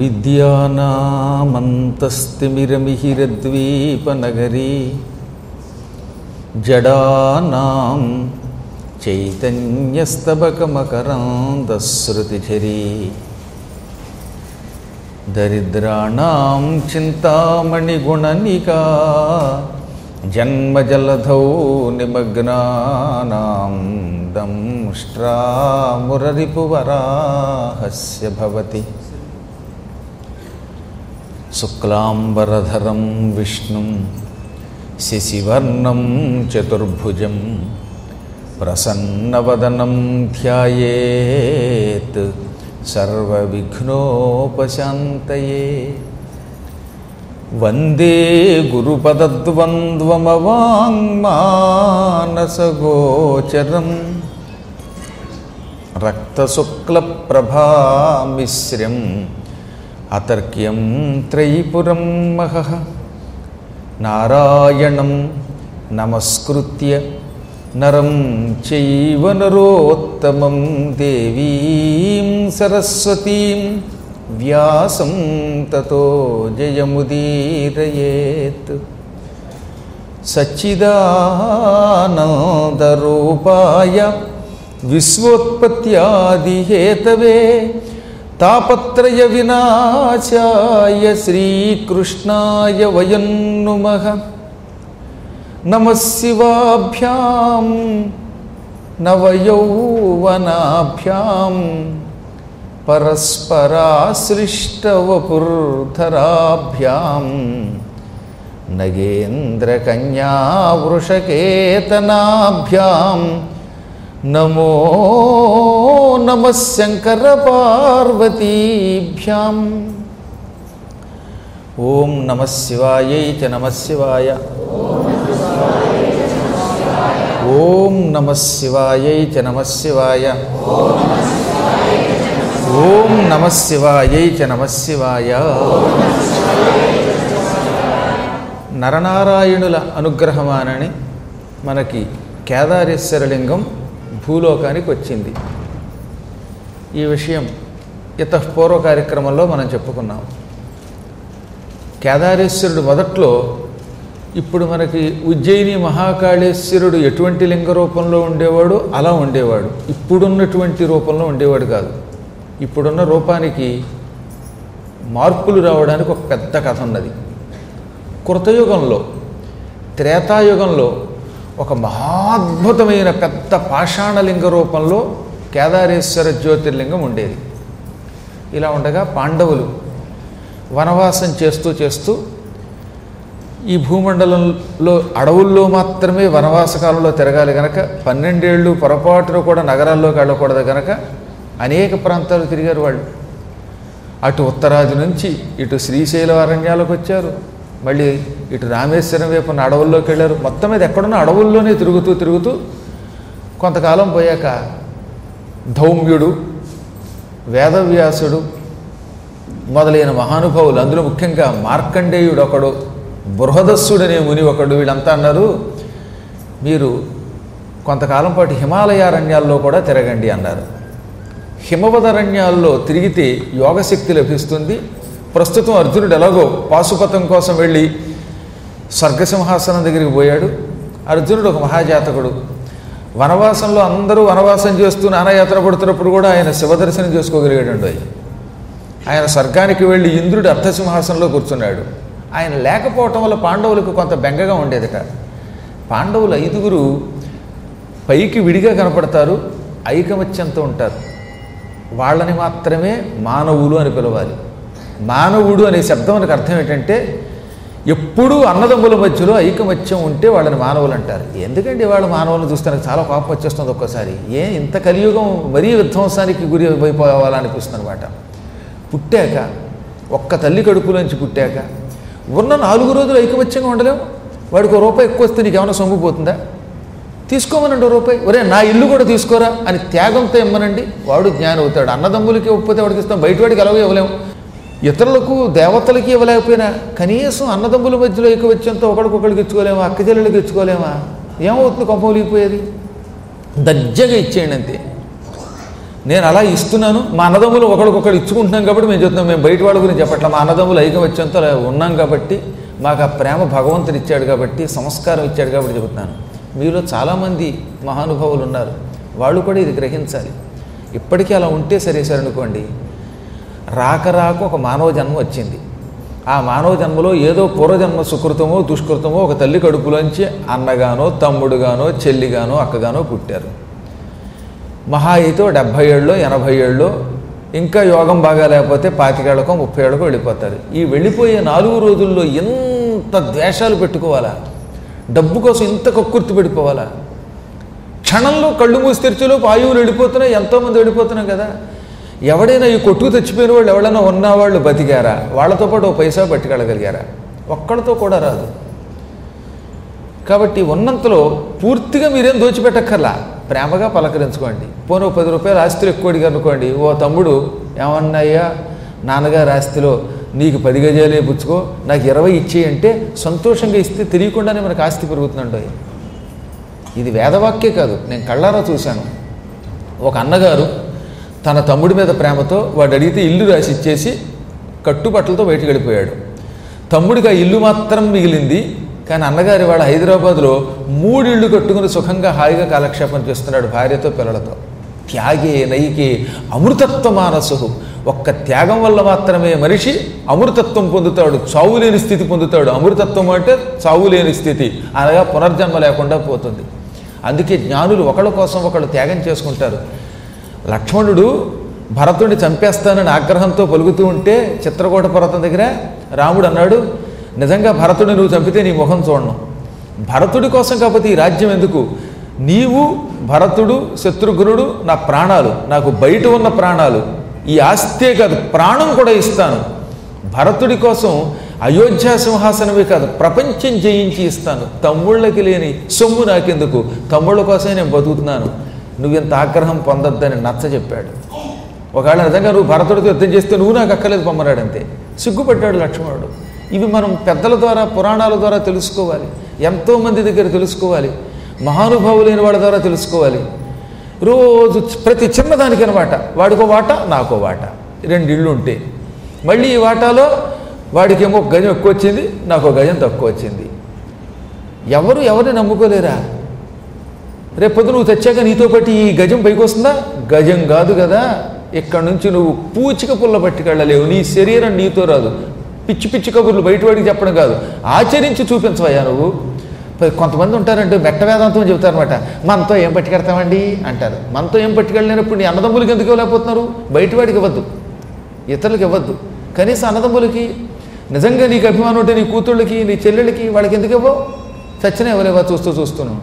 అవిద్యానామంతస్తిమిరమిహిరద్వీపనగరీ జడానాం చైతన్యస్తబకమకరాంధశ్రుతిఝరీ దరిద్రాణాం చింతామణిగుణనికా జన్మజలధౌ నిమగ్నానాం దంష్ట్రామురరిపువరాహస్య భవతి. శుక్లాంబరధరం విష్ణుం శశివర్ణం చతుర్భుజం ప్రసన్నవదనం ధ్యాయేత్ సర్వవిఘ్నోపశాంతయే. వందే గురుపదద్వంద్వమవాంగ్మానసగోచరం రక్తశుక్లప్రభామిశ్రం అతర్క్యం త్రైపురం మహః. నారాయణం నమస్కృత్య నరం చైవ నరోత్తమం దేవీం సరస్వతీం వ్యాసం తతో జయముదీరయేత్. సచ్చిదానందరూపాయ విశ్వోత్పత్యాదిహేతవే తాపత్రయ వినాశాయ శ్రీకృష్ణాయ వయం నుమః. నమః శివాభ్యాం నవయౌవనాభ్యాం పరస్పరాశ్లిష్టవపుర్ధరాభ్యాం నగేంద్రకన్యావృషకేతనాభ్యాం నమో నమః శంకరపార్వతీభ్యాం. ఓం నమః శివాయై చ నమః శివాయ. ఓం నమః శివాయై చ నమః శివాయ. ఓం నమః శివాయై చ నమః శివాయ. నరనారాయణుల అనుగ్రహమానని మనకి కేదారేశ్వరలింగం భూలోకానికి వచ్చింది. ఈ విషయం ఇతఃపూర్వ కార్యక్రమంలో మనం చెప్పుకున్నాం. కేదారేశ్వరుడు మొదట్లో ఇప్పుడు మనకి ఉజ్జయిని మహాకాళేశ్వరుడు ఎటువంటి లింగ రూపంలో ఉండేవాడు అలా ఉండేవాడు. ఇప్పుడున్నటువంటి రూపంలో ఉండేవాడు కాదు. ఇప్పుడున్న రూపానికి మార్పులు రావడానికి ఒక పెద్ద కథ ఉన్నది. కృతయుగంలో త్రేతాయుగంలో ఒక మహాద్భుతమైన పెద్ద పాషాణలింగ రూపంలో కేదారేశ్వర జ్యోతిర్లింగం ఉండేది. ఇలా ఉండగా పాండవులు వనవాసం చేస్తూ చేస్తూ ఈ భూమండలంలో అడవుల్లో మాత్రమే వనవాస కాలంలో తిరగాలి గనక 12 ఏళ్ళు పొరపాటును కూడా నగరాల్లోకి వెళ్ళకూడదు గనక అనేక ప్రాంతాలు తిరిగారు వాళ్ళు. అటు ఉత్తరాది నుంచి ఇటు శ్రీశైలం అరణ్యాలకు వచ్చారు, మళ్ళీ ఇటు రామేశ్వరం వైపు అడవుల్లోకి వెళ్ళారు. మొత్తం మీద ఎక్కడున్నా అడవుల్లోనే తిరుగుతూ తిరుగుతూ కొంతకాలం పోయాక ధౌమ్యుడు, వేదవ్యాసుడు మొదలైన మహానుభావులు, అందులో ముఖ్యంగా మార్కండేయుడు ఒకడు, బృహదస్సుడనే ముని ఒకడు, వీళ్ళంతా అన్నారు మీరు కొంతకాలం పాటు హిమాలయారణ్యాల్లో కూడా తిరగండి అన్నారు. హిమవదరణ్యాల్లో తిరిగితే యోగశక్తి లభిస్తుంది. ప్రస్తుతం అర్జునుడు ఎలాగో పాశుపతం కోసం వెళ్ళి స్వర్గసింహాసనం దగ్గరికి పోయాడు. అర్జునుడు ఒక మహాజాతకుడు. వనవాసంలో అందరూ వనవాసం చేస్తూ నానాయాత్ర పడుతున్నప్పుడు కూడా ఆయన శివదర్శనం చేసుకోగలిగాడు. ఆయన స్వర్గానికి వెళ్ళి ఇంద్రుడు అర్ధసింహాసనంలో కూర్చున్నాడు. ఆయన లేకపోవటం వల్ల పాండవులకు కొంత బెంగగా ఉండేదట. పాండవులు 5గురు పైకి విడిగా కనపడతారు, ఐకమత్యంతో ఉంటారు. వాళ్ళని మాత్రమే మానవులు అని పిలవాలి. మానవుడు అనే శబ్దం మనకు అర్థం ఏంటంటే ఎప్పుడూ అన్నదమ్ముల మధ్యలో ఐకమత్యం ఉంటే వాళ్ళని మానవులు అంటారు. ఎందుకంటే వాళ్ళు మానవులను చూస్తే నాకు చాలా కోపం వచ్చేస్తుంది ఒక్కోసారి. ఇంత కలియుగం మరీ విధ్వంసానికి గురి అయిపోవాలనిపిస్తుంది అనమాట. పుట్టాక ఒక్క తల్లి కడుపులోంచి పుట్టాక ఉన్న 4 రోజులు ఐకమత్యంగా ఉండలేము. వాడికి ₹1 ఎక్కువ వస్తే నీకు ఏమైనా సొమ్ముపోతుందా? తీసుకోమనండి ₹1. ఒరే నా ఇల్లు కూడా తీసుకోరా అని త్యాగంతో ఇమ్మనండి, వాడు జ్ఞానం అవుతాడు. అన్నదమ్ములకి ఇవ్వకపోతే వాడికి ఇస్తాం, బయట వాడికి ఎలాగో ఇవ్వలేము. ఇతరులకు దేవతలకి ఇవ్వలేకపోయినా కనీసం అన్నదమ్ముల మధ్యలో ఐకమత్యంతో ఒకడికొకడికి ఇచ్చుకోలేమా? అక్క చెల్లెళ్ళకి ఇచ్చుకోలేమా? ఏమవుతుంది? కొంపలిగిపోయేది. దర్జగా ఇచ్చేయండి అంతే. నేను అలా ఇస్తున్నాను, మా అన్నదమ్ములు ఒకరికొకరు ఇచ్చుకుంటున్నాం కాబట్టి మేము చెప్తున్నాం, మేము బయట వాళ్ళ గురించి చెప్పట్లా, మా అన్నదమ్ములు ఐకమత్యంతో ఉన్నాం కాబట్టి, మాకు ఆ ప్రేమ భగవంతుడు ఇచ్చాడు కాబట్టి, సంస్కారం ఇచ్చాడు కాబట్టి చెబుతున్నాను. మీలో చాలామంది మహానుభావులు ఉన్నారు, వాళ్ళు కూడా ఇది గ్రహించాలి. ఇప్పటికీ అలా ఉంటే సరే అనుకోండి, రాక ఒక మానవ జన్మ వచ్చింది. ఆ మానవ జన్మలో ఏదో పూర్వజన్మ సుకృతమో దుష్కృతమో ఒక తల్లి కడుపులోంచి అన్నగానో తమ్ముడుగానో చెల్లిగానో అక్కగానో పుట్టారు. మహా అయితే 70 ఏళ్ళలో 80 ఏళ్ళలో, ఇంకా యోగం బాగా లేకపోతే 25 ఏళ్ళకో 30 ఏళ్ళకో వెళ్ళిపోతారు. ఈ వెళ్ళిపోయే 4 రోజుల్లో ఎంత ద్వేషాలు పెట్టుకోవాలా, డబ్బు కోసం ఇంత కక్కుర్తి పెట్టుకోవాలా? క్షణంలో కళ్ళు మూసి తెరిచేలోపు ఆయువులు వెళ్ళిపోతున్నాయి, ఎంతోమంది వెళ్ళిపోతున్నాం కదా. ఎవడైనా ఈ కొట్టుకు తెచ్చిపోయిన వాళ్ళు ఎవరైనా ఉన్నవాళ్ళు బతికారా? వాళ్ళతో పాటు 1 పైసా పట్టుకెళ్ళగలిగారా? ఒక్కడితో కూడా రాదు. కాబట్టి ఉన్నంతలో పూర్తిగా మీరేం దోచిపెట్టక్కర్లా, ప్రేమగా పలకరించుకోండి. పోను 10 రూపాయలు ఆస్తులు ఎక్కువ అడిగారు అనుకోండి, ఓ తమ్ముడు ఏమన్నాయ్యా నాన్నగారు ఆస్తిలో నీకు 10 గజాలే పుచ్చుకో, నాకు 20 ఇచ్చేయి అంటే సంతోషంగా ఇస్తే తెలియకుండానే మనకు ఆస్తి పెరుగుతుందండి. ఇది వేదవాక్యే కాదు, నేను కళ్ళారా చూశాను. ఒక అన్నగారు తన తమ్ముడి మీద ప్రేమతో వాడు అడిగితే ఇల్లు రాసి ఇచ్చేసి కట్టుబట్టలతో బయటికి వెళ్ళిపోయాడు. తమ్ముడికి ఆ ఇల్లు మాత్రం మిగిలింది. కానీ అన్నగారి వాడు హైదరాబాద్లో 3 ఇళ్ళు కట్టుకుని సుఖంగా హాయిగా కాలక్షేపం చేస్తున్నాడు భార్యతో పిల్లలతో. త్యాగే నైకే అమృతత్వ మానసు. ఒక్క త్యాగం వల్ల మాత్రమే మనిషి అమృతత్వం పొందుతాడు, చావు లేని స్థితి పొందుతాడు. అమృతత్వం అంటే చావు లేని స్థితి, అనగా పునర్జన్మ లేకుండా పోతుంది. అందుకే జ్ఞానులు ఒకళ్ళ కోసం ఒకళ్ళు త్యాగం చేసుకుంటారు. లక్ష్మణుడు భరతుడిని చంపేస్తానని ఆగ్రహంతో పలుకుతూ ఉంటే చిత్రకూట పర్వతం దగ్గర రాముడు అన్నాడు, నిజంగా భరతుడిని నువ్వు చంపితే నీ ముఖం చూడను. భరతుడి కోసం కాకపోతే ఈ రాజ్యం ఎందుకు? నీవు, భరతుడు, శత్రుఘ్నుడు నా ప్రాణాలు, నాకు బయట ఉన్న ప్రాణాలు, ఈ ఆస్తే కాదు ప్రాణం కూడా ఇస్తాను. భరతుడి కోసం అయోధ్య సింహాసనమే కాదు ప్రపంచం జయించి ఇస్తాను. తమ్ముళ్ళకి లేని సొమ్ము నాకెందుకు, తమ్ముళ్ళ కోసమే నేను బతుకుతున్నాను, నువ్వెంత ఆగ్రహం పొందొద్దని నచ్చ చెప్పాడు. ఒకవేళ నిజంగా నువ్వు భరతుడితో యుద్ధం చేస్తే నువ్వు నాకు అక్కర్లేదు పొమ్మరాడంతే. సిగ్గుపడ్డాడు లక్ష్మణుడు. ఇవి మనం పెద్దల ద్వారా పురాణాల ద్వారా తెలుసుకోవాలి, ఎంతోమంది దగ్గర తెలుసుకోవాలి, మహానుభావులైన వాళ్ళ ద్వారా తెలుసుకోవాలి. రోజు ప్రతి చిన్నదానికి అనమాట, వాడికో వాట నాకో వాట, 2 ఇళ్ళు ఉంటే మళ్ళీ ఈ వాటాలో వాడికేమో 1 గజం ఎక్కువ వచ్చింది, నాకు 1 గజం తక్కువ వచ్చింది. ఎవరిని నమ్ముకోలేరా? రేపొద్దు నువ్వు తెచ్చాక నీతో పాటు ఈ గజం పైకి వస్తుందా? గజం కాదు కదా, ఇక్కడ నుంచి నువ్వు పూచిక పుల్ల పట్టుకెళ్ళలేవు. నీ శరీరం నీతో రాదు. పిచ్చి పిచ్చి కబుర్లు బయటవాడికి చెప్పడం కాదు, ఆచరించి చూపించవయ్యా నువ్వు. కొంతమంది ఉంటారంటే మెట్ట వేదాంతం చెబుతారనమాట. మనతో ఏం పట్టుకెడతామండి అంటారు. మనతో ఏం పట్టుకెళ్ళలేనప్పుడు నీ అన్నదమ్ములకి ఎందుకు ఇవ్వలేకపోతున్నారు? బయటవాడికి ఇవ్వద్దు, ఇతరులకు ఇవ్వద్దు, కనీసం అన్నదమ్ములకి. నిజంగా నీకు అభిమానం ఉంటే నీ కూతుళ్ళకి నీ చెల్లెళ్ళకి వాళ్ళకి ఎందుకు ఇవ్వవు? చచ్చినా ఇవ్వలేవా చూస్తున్నాను.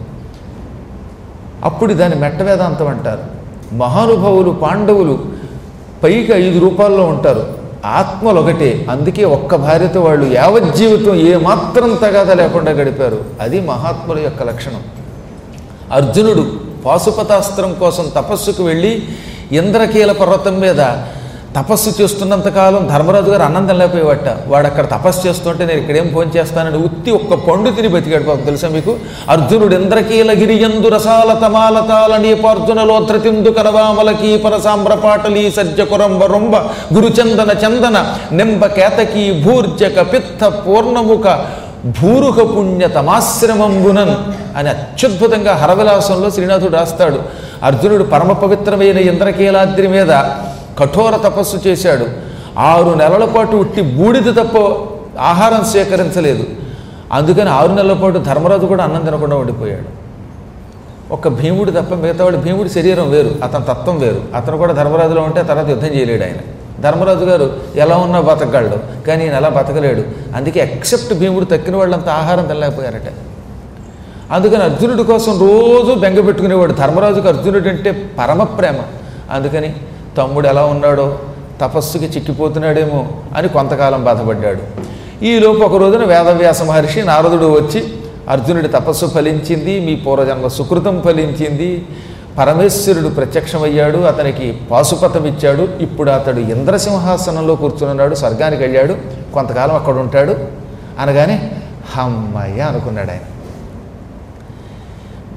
అప్పుడు దాన్ని మెట్ట వేదాంతం అంటారు. మహానుభావులు పాండవులు పైకి 5 రూపాల్లో ఉంటారు, ఆత్మలు ఒకటే. అందుకే ఒక్క భార్యతో వాళ్ళు యావజ్జీవితం ఏమాత్రం తగాదా లేకుండా గడిపారు. అది మహాత్ముల యొక్క లక్షణం. అర్జునుడు పాశుపతాస్త్రం కోసం తపస్సుకు వెళ్ళి ఇంద్రకీల పర్వతం మీద తపస్సు చేస్తున్నంతకాలం ధర్మరాజు గారు అన్నం తినలేకపోయేవాట. వాడు అక్కడ తపస్సు చేస్తుంటే నేను ఇక్కడేం ఫోన్ చేస్తానని ఉత్తి ఒక్క పండు తిని బతికాడు పాపం. తెలుసా మీకు? అర్జునుడు ఇంద్రకీలగిరి యందు రసాల తమాలతాల నీపార్జునలో త్రతిందు కరవామలకీ పరసాంబ్రపాటలీ సజ్జకురంబ రొంబ గురుచందన చందన నింబ కేతకీ భూర్జక పిత్త పూర్ణముఖ భూరుహ పుణ్య తమాశ్రమంబునన్ అని అత్యద్భుతంగా హరవిలాసంలో శ్రీనాథుడు రాస్తాడు. అర్జునుడు పరమ పవిత్రమైన ఇంద్రకీలాద్రి మీద కఠోర తపస్సు చేశాడు. 6 నెలల పాటు ఉట్టి బూడిద తప్ప ఆహారం స్వీకరించలేదు. అందుకని 6 నెలల పాటు ధర్మరాజు కూడా అన్నం తినకుండా ఉండిపోయాడు. ఒక్క భీముడు తప్ప మిగతావాడు, భీముడి శరీరం వేరు, అతని తత్వం వేరు. అతను కూడా ధర్మరాజులో ఉంటే తర్వాత యుద్ధం చేయలేడు ఆయన. ధర్మరాజు గారు ఎలా ఉన్నా బతకగలడు, కానీ ఈయన ఎలా బతకలేడు. అందుకే ఎక్సెప్ట్ భీముడు తక్కిన వాళ్ళంతా ఆహారం తినలేకపోయారట. అందుకని అర్జునుడి కోసం రోజు బెంగ పెట్టుకునేవాడు. ధర్మరాజుకు అర్జునుడు అంటే పరమ ప్రేమ. అందుకని తమ్ముడు ఎలా ఉన్నాడో, తపస్సుకి చిక్కిపోతున్నాడేమో అని కొంతకాలం బాధపడ్డాడు. ఈలోపు ఒక రోజున వేదవ్యాస మహర్షి నారదుడు వచ్చి, అర్జునుడి తపస్సు ఫలించింది, మీ పూర్వజన్మ సుకృతం ఫలించింది, పరమేశ్వరుడు ప్రత్యక్షమయ్యాడు, అతనికి పాశుపతం ఇచ్చాడు, ఇప్పుడు అతడు ఇంద్రసింహాసనంలో కూర్చున్నాడు, స్వర్గానికి వెళ్ళాడు, కొంతకాలం అక్కడ ఉంటాడు అనగానే హమ్మయ్య అనుకున్నాడు ఆయన.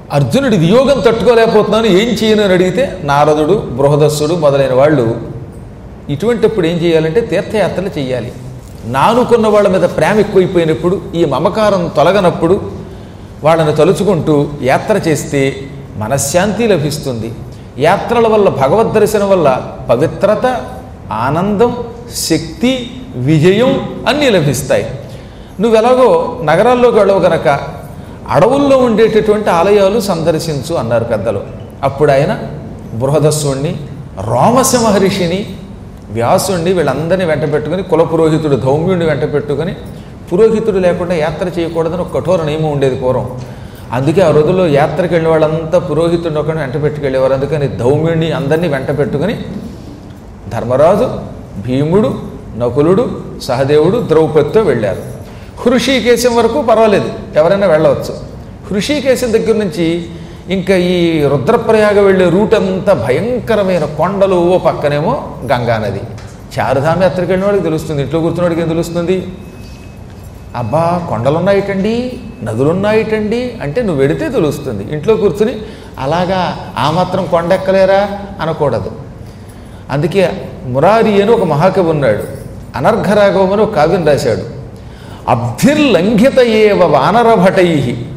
అర్జునుడి వియోగం తట్టుకోలేకపోతున్నాను, ఏం చేయను అని అడిగితే నారదుడు, బృహదస్సుడు మొదలైన వాళ్ళు ఇటువంటిప్పుడు ఏం చేయాలంటే తీర్థయాత్రలు చేయాలి. నానుకున్న వాళ్ళ మీద ప్రేమ ఎక్కువైపోయినప్పుడు, ఈ మమకారం తొలగనప్పుడు వాళ్ళని తలుచుకుంటూ యాత్ర చేస్తే మనశ్శాంతి లభిస్తుంది. యాత్రల వల్ల, భగవద్ దర్శనం వల్ల పవిత్రత, ఆనందం, శక్తి, విజయం అన్నీ లభిస్తాయి. నువ్వెలాగో నగరాల్లోకి వెళ్ళవు గనక అడవుల్లో ఉండేటటువంటి ఆలయాలు సందర్శించు అన్నారు పెద్దలు. అప్పుడు ఆయన బృహదస్సుణ్ణి, రోమశ మహర్షిని, వ్యాసుణ్ణి వీళ్ళందరినీ వెంట పెట్టుకుని, కుల పురోహితుడు ధౌమ్యుడిని వెంట పెట్టుకుని, పురోహితుడు లేకుండా యాత్ర చేయకూడదని ఒక కఠోర నియమం ఉండేది పూర్వం. అందుకే ఆ రోజుల్లో యాత్రకు వెళ్ళిన వాళ్ళంతా పురోహితుడిని ఒకరిని వెంట పెట్టుకెళ్ళేవారు. అందుకని ధౌమ్యుడిని అందరినీ వెంట పెట్టుకుని ధర్మరాజు, భీముడు, నకులుడు, సహదేవుడు, ద్రౌపదితో వెళ్ళారు. హృషీకేశం వరకు పర్వాలేదు, ఎవరైనా వెళ్ళవచ్చు. హృషీకేశం దగ్గర నుంచి ఇంకా ఈ రుద్రప్రయాగ వెళ్ళే రూట్ అంతా భయంకరమైన కొండలు, ఓ పక్కనేమో గంగానది. చారుధామ యాత్రకు వెళ్ళిన వాడికి తెలుస్తుంది, ఇంట్లో కూర్చున్నవాడికి ఏం తెలుస్తుంది? అబ్బా కొండలున్నాయిటండి, నదులున్నాయిటండి అంటే నువ్వు వెడితే తెలుస్తుంది. ఇంట్లో కూర్చుని అలాగా ఆ మాత్రం కొండ ఎక్కలేరా అనకూడదు. అందుకే మురారి అని ఒక మహాకవి ఉన్నాడు, అనర్ఘరాఘవం అని ఒక కావ్యం రాశాడు. అభ్యుర్లంఘిత ఏవ వానరభటై,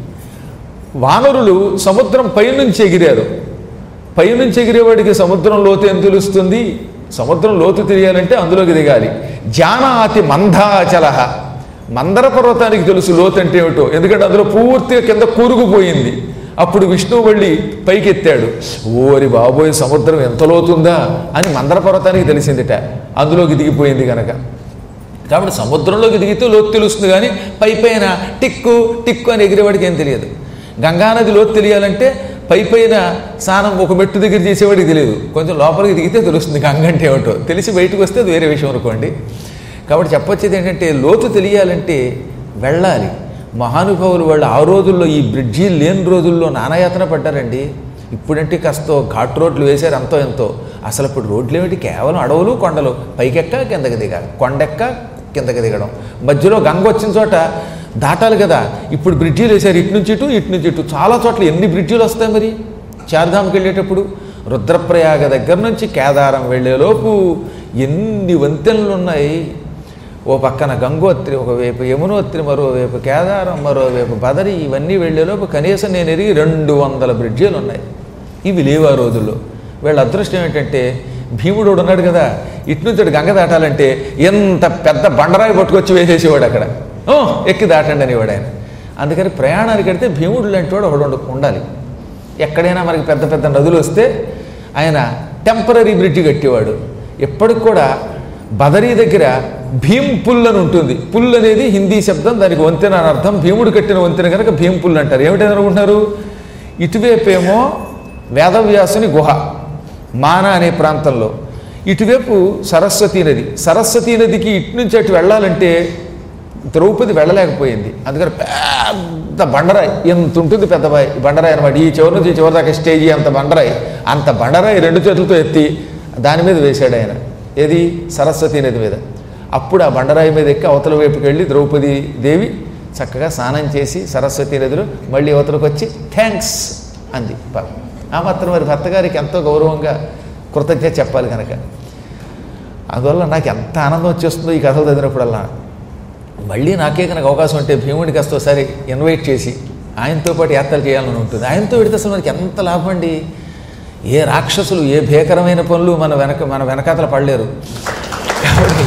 వానరులు సముద్రం పైనుంచి ఎగిరారు. పైనుంచి ఎగిరేవాడికి సముద్రం లోతు ఏం తెలుస్తుంది? సముద్రం లోతు తెలియాలంటే అందులోకి దిగాలి. జానాతి మందాచల, మందర పర్వతానికి తెలుసు లోతు అంటే ఏమిటో, ఎందుకంటే అందులో పూర్తిగా కింద కూరుకుపోయింది. అప్పుడు విష్ణువు వెళ్ళి పైకెత్తాడు, ఓరి బాబోయ్ సముద్రం ఎంత లోతుందా అని మందర పర్వతానికి తెలిసిందిట, అందులోకి దిగిపోయింది కనుక. కాబట్టి సముద్రంలోకి దిగితే లోతు తెలుస్తుంది, కానీ పైపైన టిక్కు టిక్కు అని ఎగిరేవాడికి ఏం తెలియదు. గంగానది లోతు తెలియాలంటే పైపైన స్నానం ఒక మెట్టు దగ్గర చేసేవాడికి తెలియదు, కొంచెం లోపలికి దిగితే తెలుస్తుంది గంగ అంటే ఏమిటో. తెలిసి బయటకు వస్తే అది వేరే విషయం అనుకోండి. కాబట్టి చెప్పొచ్చేది ఏంటంటే లోతు తెలియాలంటే వెళ్ళాలి. మహానుభావులు వాళ్ళు ఆ రోజుల్లో, ఈ బ్రిడ్జీలు లేని రోజుల్లో నానాయాతన పడ్డారండి. ఇప్పుడంటే కాస్త ఘాట్ రోడ్లు వేశారు అంతో ఎంతో. అసలు ఇప్పుడు రోడ్లు ఏమిటి, కేవలం అడవులు, కొండలు, పైకెక్క కిందకి దిగాలి, కొండెక్క కిందకి దిగడం, మధ్యలో గంగ వచ్చిన చోట దాటాలి కదా. ఇప్పుడు బ్రిడ్జీలు వేశారు, ఇటు నుంచి ఇటు, ఇటు నుంచి ఇటు. చాలా చోట్ల ఎన్ని బ్రిడ్జీలు వస్తాయి మరి చార్ధామ్కి వెళ్ళేటప్పుడు. రుద్రప్రయాగ దగ్గర నుంచి కేదారం వెళ్ళేలోపు ఎన్ని వంతెనలు ఉన్నాయి. ఓ పక్కన గంగోత్రి, ఒకవైపు యమునోత్రి, మరోవైపు కేదారం, మరోవైపు బదరి, ఇవన్నీ వెళ్ళేలోపు కనీసం నేను ఎరిగి 200 బ్రిడ్జీలు ఉన్నాయి. ఇవి లేవు ఆ రోజుల్లో. వీళ్ళ అదృష్టం ఏంటంటే భీముడు ఉన్నాడు కదా, ఇటు నుంచి ఇటు గంగ దాటాలంటే ఎంత పెద్ద బండరాయి పట్టుకొచ్చి వేసేసేవాడు అక్కడ, ఎక్కి దాటండి అనేవాడు ఆయన. అందుకని ప్రయాణానికి వెడితే భీముడు లాంటి వాడు ఒకడు ఉండాలి. ఎక్కడైనా మనకి పెద్ద పెద్ద నదులు వస్తే ఆయన టెంపరీ బ్రిడ్జి కట్టేవాడు. ఎప్పటికి కూడా బదరీ దగ్గర భీమ్ పుల్ అని ఉంటుంది. పుల్ అనేది హిందీ శబ్దం, దానికి వంతెన అని అర్థం. భీముడు కట్టిన వంతెన కనుక భీమ్ పుల్ అంటారు. ఏమిటని అనుకుంటున్నారు? ఇటువైపేమో వేదవ్యాసుని గుహ మాన అనే ప్రాంతంలో, ఇటువైపు సరస్వతీ నది. సరస్వతీ నదికి ఇటు నుంచి అటు వెళ్ళాలంటే ద్రౌపది వెళ్ళలేకపోయింది. అందుకని పెద్ద బండరాయి ఎంత ఉంటుంది, పెద్ద బండరాయి అనమాట. ఈ చివరి నుంచి ఈ చివరి దాకా స్టేజీ అంత బండరాయి. అంత బండరాయి 2 చేతులతో ఎత్తి దాని మీద వేశాడు ఆయన. ఏది? సరస్వతీ నది మీద. అప్పుడు ఆ బండరాయి మీద ఎక్కి అవతల వైపుకి వెళ్ళి ద్రౌపది దేవి చక్కగా స్నానం చేసి సరస్వతీ నదిలో మళ్ళీ అవతలకు వచ్చి థ్యాంక్స్ అంది. ఆ మాత్రం మరి భర్త గారికి ఎంతో గౌరవంగా కృతజ్ఞత చెప్పాలి కనుక. అందువల్ల నాకు ఎంత ఆనందం వచ్చేస్తుందో ఈ కథలు చదివినప్పుడల్లా. మళ్ళీ నాకే కనుక అవకాశం ఉంటే భీముడికి కాస్త ఒకసారి ఇన్వైట్ చేసి ఆయనతో పాటు యాత్రలు చేయాలని ఉంటుంది. ఆయనతో పెడితే అసలు మనకి ఎంత లాభం అండి. ఏ రాక్షసులు, ఏ భీకరమైన పనులు మన వెనకాతల పడలేరు. కాబట్టి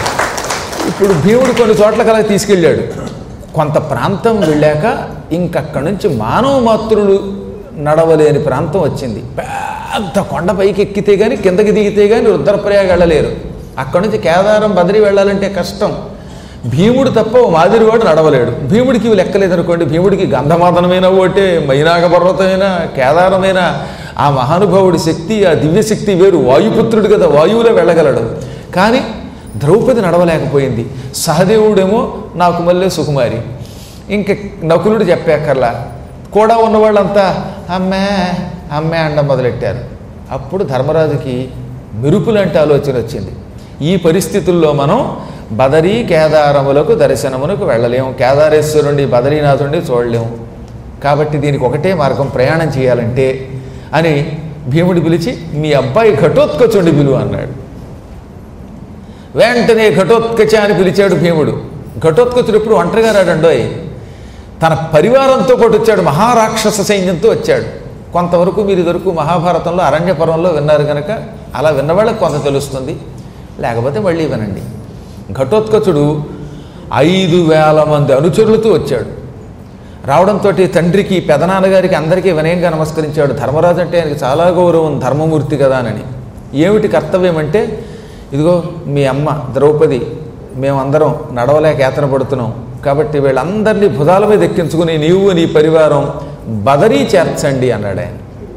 ఇప్పుడు భీముడు కొన్ని చోట్లకి అలా తీసుకెళ్ళాడు. కొంత ప్రాంతం వెళ్ళాక ఇంకక్కడి నుంచి మానవ మాతృలు నడవలేని ప్రాంతం వచ్చింది. పెద్ద కొండ పైకి ఎక్కితే కానీ కిందకి దిగితే కానీ రుద్రప్రయాగ వెళ్ళలేరు. అక్కడి నుంచి కేదారం బదరి వెళ్ళాలంటే కష్టం. భీముడు తప్ప మాదిరివాడు నడవలేడు. భీముడికి ఇవి లెక్కలేదనుకోండి. భీముడికి గంధమాదనమైన ఒకటే, మైనాక పర్వతమైన, కేదారమైన ఆ మహానుభావుడి శక్తి, ఆ దివ్యశక్తి వేరు. వాయుపుత్రుడు కదా, వాయువులో వెళ్ళగలడు. కానీ ద్రౌపది నడవలేకపోయింది. సహదేవుడేమో నాకు మళ్ళీ సుకుమారి. ఇంక నకులుడు చెప్పాకర్లా. కూడా ఉన్నవాళ్ళంతా అమ్మే అమ్మే అండం మొదలెట్టారు. అప్పుడు ధర్మరాజుకి మెరుపులాంటి ఆలోచన వచ్చింది. ఈ పరిస్థితుల్లో మనం బదరీ కేదారములకు దర్శనమునకు వెళ్ళలేము. కేదారేశ్వరుండి బదరీనాథుండి చూడలేము. కాబట్టి దీనికి ఒకటే మార్గం, ప్రయాణం చేయాలంటే అని భీముడు పిలిచి మీ అబ్బాయి ఘటోత్కచుడిని పిలువు అన్నాడు. వెంటనే ఘటోత్కచ అని పిలిచాడు భీముడు. ఘటోత్కచుడు ఎప్పుడు ఒంటరిగా రాడండోయ్, తన పరివారంతో పాటు వచ్చాడు, మహారాక్షస సైన్యంతో వచ్చాడు. కొంతవరకు మీరు ఇదివరకు మహాభారతంలో అరణ్యపర్వంలో విన్నారు కనుక అలా విన్నవాళ్ళకి కొంత తెలుస్తుంది, లేకపోతే మళ్ళీ వినండి. ఘటోత్కచుడు 5,000 మంది అనుచరులతో వచ్చాడు. రావడంతో తండ్రికి, పెదనాన్నగారికి అందరికీ వినయంగా నమస్కరించాడు. ధర్మరాజు అంటే ఆయనకి చాలా గౌరవం, ధర్మమూర్తి కదా అని. ఏమిటి కర్తవ్యం అంటే, ఇదిగో మీ అమ్మ ద్రౌపది, మేమందరం నడవలేక యాతన పడుతున్నాం, కాబట్టి వీళ్ళందరినీ భుజాల మీద ఎక్కించుకుని నీవు నీ పరివారం బదరీ చేర్చండి అన్నాడు ఆయన.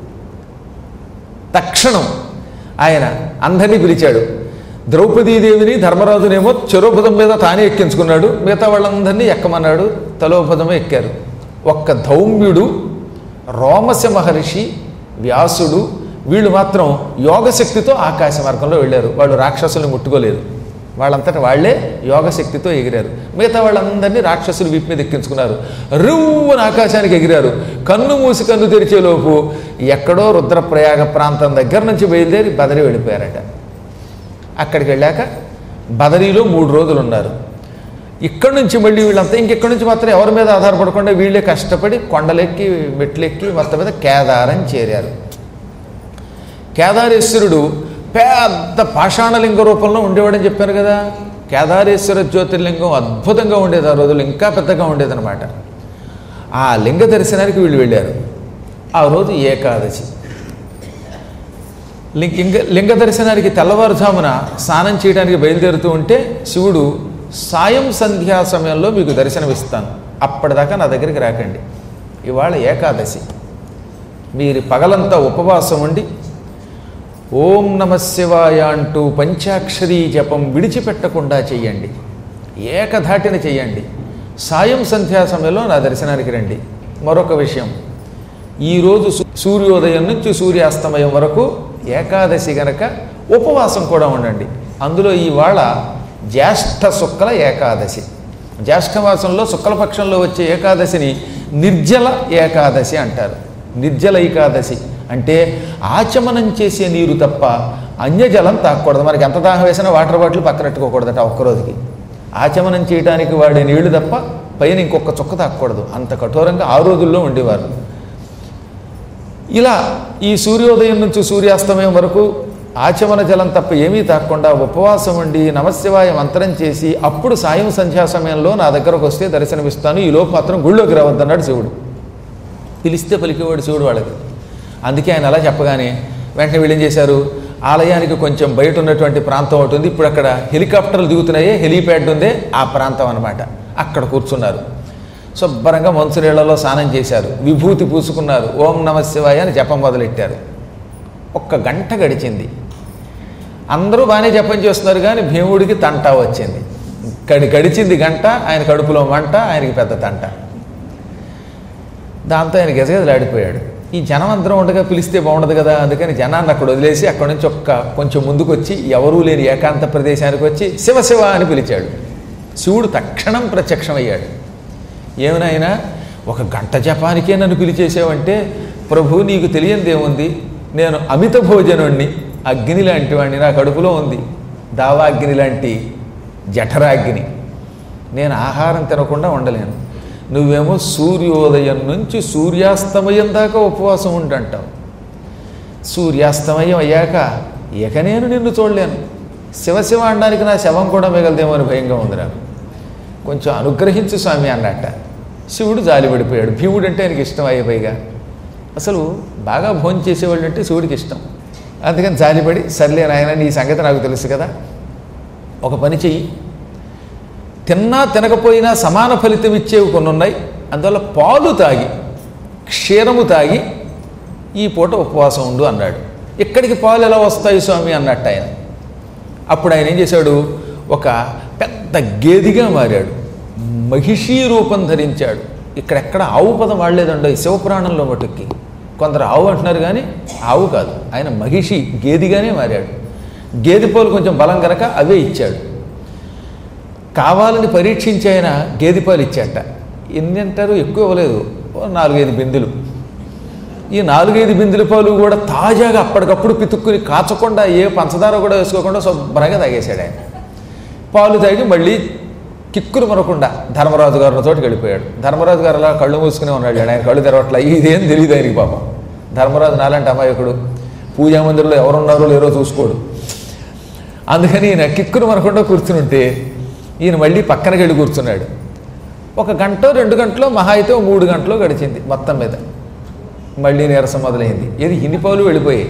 తక్షణం ఆయన అందరినీ పిలిచాడు. ద్రౌపదీదేవిని ధర్మరాజునేమో చెరోభుజం మీద తానే ఎక్కించుకున్నాడు, మిగతా వాళ్ళందరినీ ఎక్కమన్నాడు. తలోభుజమే ఎక్కారు. ఒక్క ధౌమ్యుడు, రోమశ మహర్షి, వ్యాసుడు వీళ్ళు మాత్రం యోగశక్తితో ఆకాశ మార్గంలో వెళ్ళారు. వాళ్ళు రాక్షసుల్ని ముట్టుకోలేదు, వాళ్ళంతటా వాళ్లే యోగశక్తితో ఎగిరారు. మిగతా వాళ్ళందరినీ రాక్షసులు వీపు మీద ఎక్కించుకున్నారు. రువ్వున ఆకాశానికి ఎగిరారు. కన్ను మూసి కన్ను తెరిచేలోపు ఎక్కడో రుద్రప్రయాగ ప్రాంతం దగ్గర నుంచి బయలుదేరి బదరి వెళ్ళిపోయారట. అక్కడికి వెళ్ళాక బదరీలో 3 రోజులు ఉన్నారు. ఇక్కడి నుంచి మళ్ళీ వీళ్ళంతా ఇంకెక్కడి నుంచి మాత్రం ఎవరి మీద ఆధారపడకుండా వీళ్ళే కష్టపడి కొండలెక్కి మెట్లెక్కి మొత్తం మీద కేదారం చేరారు. కేదారేశ్వరుడు పెద్ద పాషాణలింగ రూపంలో ఉండేవాడని చెప్పారు కదా. కేదారేశ్వర జ్యోతిర్లింగం అద్భుతంగా ఉండేది. ఆ రోజులు ఇంకా పెద్దగా ఉండేదన్నమాట. ఆ లింగ దర్శనానికి వీళ్ళు వెళ్ళారు. ఆ రోజు ఏకాదశి. లింగ దర్శనానికి తెల్లవారుజామున స్నానం చేయడానికి బయలుదేరుతూ ఉంటే శివుడు సాయం సంధ్యా సమయంలో మీకు దర్శనమిస్తాను, అప్పటిదాకా నా దగ్గరికి రాకండి, ఇవాళ ఏకాదశి, మీరు పగలంతా ఉపవాసం ఉండి ఓం నమః శివాయ అంటూ పంచాక్షరీ జపం విడిచిపెట్టకుండా చెయ్యండి, ఏకధాటిన చెయ్యండి. సాయం సంధ్యా సమయంలో నా దర్శనానికి రండి. మరొక విషయం, ఈరోజు సూర్యోదయం నుంచి సూర్యాస్తమయం వరకు ఏకాదశి గనక ఉపవాసం కూడా ఉండండి. అందులో ఇవాళ జ్యేష్ఠ శుక్ల ఏకాదశి. జ్యేష్ఠమాసంలో శుక్లపక్షంలో వచ్చే ఏకాదశిని నిర్జల ఏకాదశి అంటారు. నిర్జల ఏకాదశి అంటే ఆచమనం చేసే నీరు తప్ప అన్యజలం తాగకూడదు. మనకి ఎంత దాహం వేసినా వాటర్ బాటిల్ పక్కనెట్టుకోకూడదట ఒక్కరోజుకి. ఆచమనం చేయడానికి వాడే నీళ్లు తప్ప పైన ఇంకొక చుక్క తాగకూడదు. అంత కఠోరంగా ఆ రోజుల్లో ఉండేవారు. ఇలా ఈ సూర్యోదయం నుంచి సూర్యాస్తమయం వరకు ఆచమన జలం తప్ప ఏమీ తాగకుండా ఉపవాసం ఉండి నమశివాయ మంత్రం చేసి అప్పుడు సాయం సంధ్యా సమయంలో నా దగ్గరకు వస్తే దర్శనమిస్తాను, ఈలోపు మాత్రం గుళ్ళోకి రావద్దన్నాడు శివుడు. పిలిస్తే పలికేవాడు శివుడు వాళ్ళకి. అందుకే ఆయన అలా చెప్పగానే వెంటనే వీళ్ళు ఏం చేశారు, ఆలయానికి కొంచెం బయట ఉన్నటువంటి ప్రాంతం ఒకటి ఉంది, ఇప్పుడు అక్కడ హెలికాప్టర్లు దిగుతున్నాయే, హెలీప్యాడ్ ఉందే ఆ ప్రాంతం అన్నమాట. అక్కడ కూర్చున్నారు. శుభ్రంగా మంచునీళ్లలో స్నానం చేశారు, విభూతి పూసుకున్నారు, ఓం నమః శివాయ అని జపం మొదలెట్టారు. 1 గంట గడిచింది. అందరూ బాగానే జపం చేస్తున్నారు, కానీ భీముడికి తంట వచ్చింది. గడిచింది గంట, ఆయన కడుపులో మంట, ఆయనకి పెద్ద తంట. దాంతో ఆయన గజగజలాడిపోయాడు. ఈ జనం అందరం ఉండగా పిలిస్తే బాగుండదు కదా, అందుకని జనాన్ని అక్కడ వదిలేసి అక్కడి నుంచి కొంచెం ముందుకు వచ్చి ఎవరూ లేని ఏకాంత ప్రదేశానికి వచ్చి శివ శివ అని పిలిచాడు. శివుడు తక్షణం ప్రత్యక్షమయ్యాడు. ఏమైనా 1 గంట జపానికే నన్ను పిలిచేసావంటే, ప్రభు నీకు తెలియందేముంది, నేను అమిత భోజనుణ్ణి, అగ్ని లాంటి వాడిని, నా కడుపులో ఉంది దావాగ్ని లాంటి జఠరాగ్ని, నేను ఆహారం తినకుండా ఉండలేను. నువ్వేమో సూర్యోదయం నుంచి సూర్యాస్తమయం దాకా ఉపవాసం ఉండంటావు. సూర్యాస్తమయం అయ్యాక ఇక నేను నిన్ను చూడలేను, శివశివ అనడానికి నా శవం కూడా మిగలదేమో అని భయంగా ఉంది నాకు, కొంచెం అనుగ్రహించు స్వామి అన్నట్ట. శివుడు జాలిపడిపోయాడు. భీముడు అంటే ఆయనకి ఇష్టం అయ్యేపైగా, అసలు బాగా భోజనం చేసేవాళ్ళు అంటే శివుడికి ఇష్టం. అందుకని జాలిపడి, సర్లే నాయన నీ సంగతి నాకు తెలుసు కదా, ఒక పని చెయ్యి, తిన్నా తినకపోయినా సమాన ఫలితం ఇచ్చేవి కొన్ని ఉన్నాయి, అందువల్ల పాలు తాగి క్షీరము తాగి ఈ పూట ఉపవాసం ఉండు అన్నాడు. ఇక్కడికి పాలు ఎలా వస్తాయి స్వామి అన్నట్టు ఆయన. అప్పుడు ఆయన ఏం చేశాడు, ఒక పెద్ద గేదిగా మారాడు, మహిషీ రూపం ధరించాడు. ఇక్కడెక్కడ ఆవు పదం వాడలేదండి శివపురాణంలో మటుక్కి. కొందరు ఆవు అంటున్నారు కానీ ఆవు కాదు, ఆయన మహిషి గేదిగానే మారాడు. గేదె పాలు కొంచెం బలం కనుక అవే ఇచ్చాడు. కావాలని పరీక్షించి ఆయన గేదె పాలు ఇచ్చాట. ఎన్ని అంటారు, ఎక్కువ ఇవ్వలేదు, 4-5 బిందెలు. ఈ 4-5 బిందెల పాలు కూడా తాజాగా అప్పటికప్పుడు పితుక్కుని కాచకుండా ఏ పంచదార కూడా వేసుకోకుండా శుభ్రంగా తాగేశాడు ఆయన. పాలు తాగి మళ్ళీ కిక్కులు మనకుండా ధర్మరాజు గారితో వెళ్ళిపోయాడు. ధర్మరాజు గారు అలా కళ్ళు మూసుకునే ఉన్నాడు. ఆయన కళ్ళు తెరవట్లా, ఇదేం తెలియదు ఆయనకి పాపం. ధర్మరాజు నాలాంటి అమాయకుడు, పూజా మందిరంలో ఎవరున్నారో లేరో చూసుకోడు. అందుకని ఈయన కిక్కులు మనకుండా కూర్చుని ఉంటే ఈయన మళ్ళీ పక్కనకి వెళ్ళి కూర్చున్నాడు. 1 గంట 2 గంటలో మహా అయితే 3 గంటలో గడిచింది. మొత్తం మీద మళ్ళీ నీరసం మొదలైంది. ఏది ఇన్ని పాలు వెళ్ళిపోయాయి.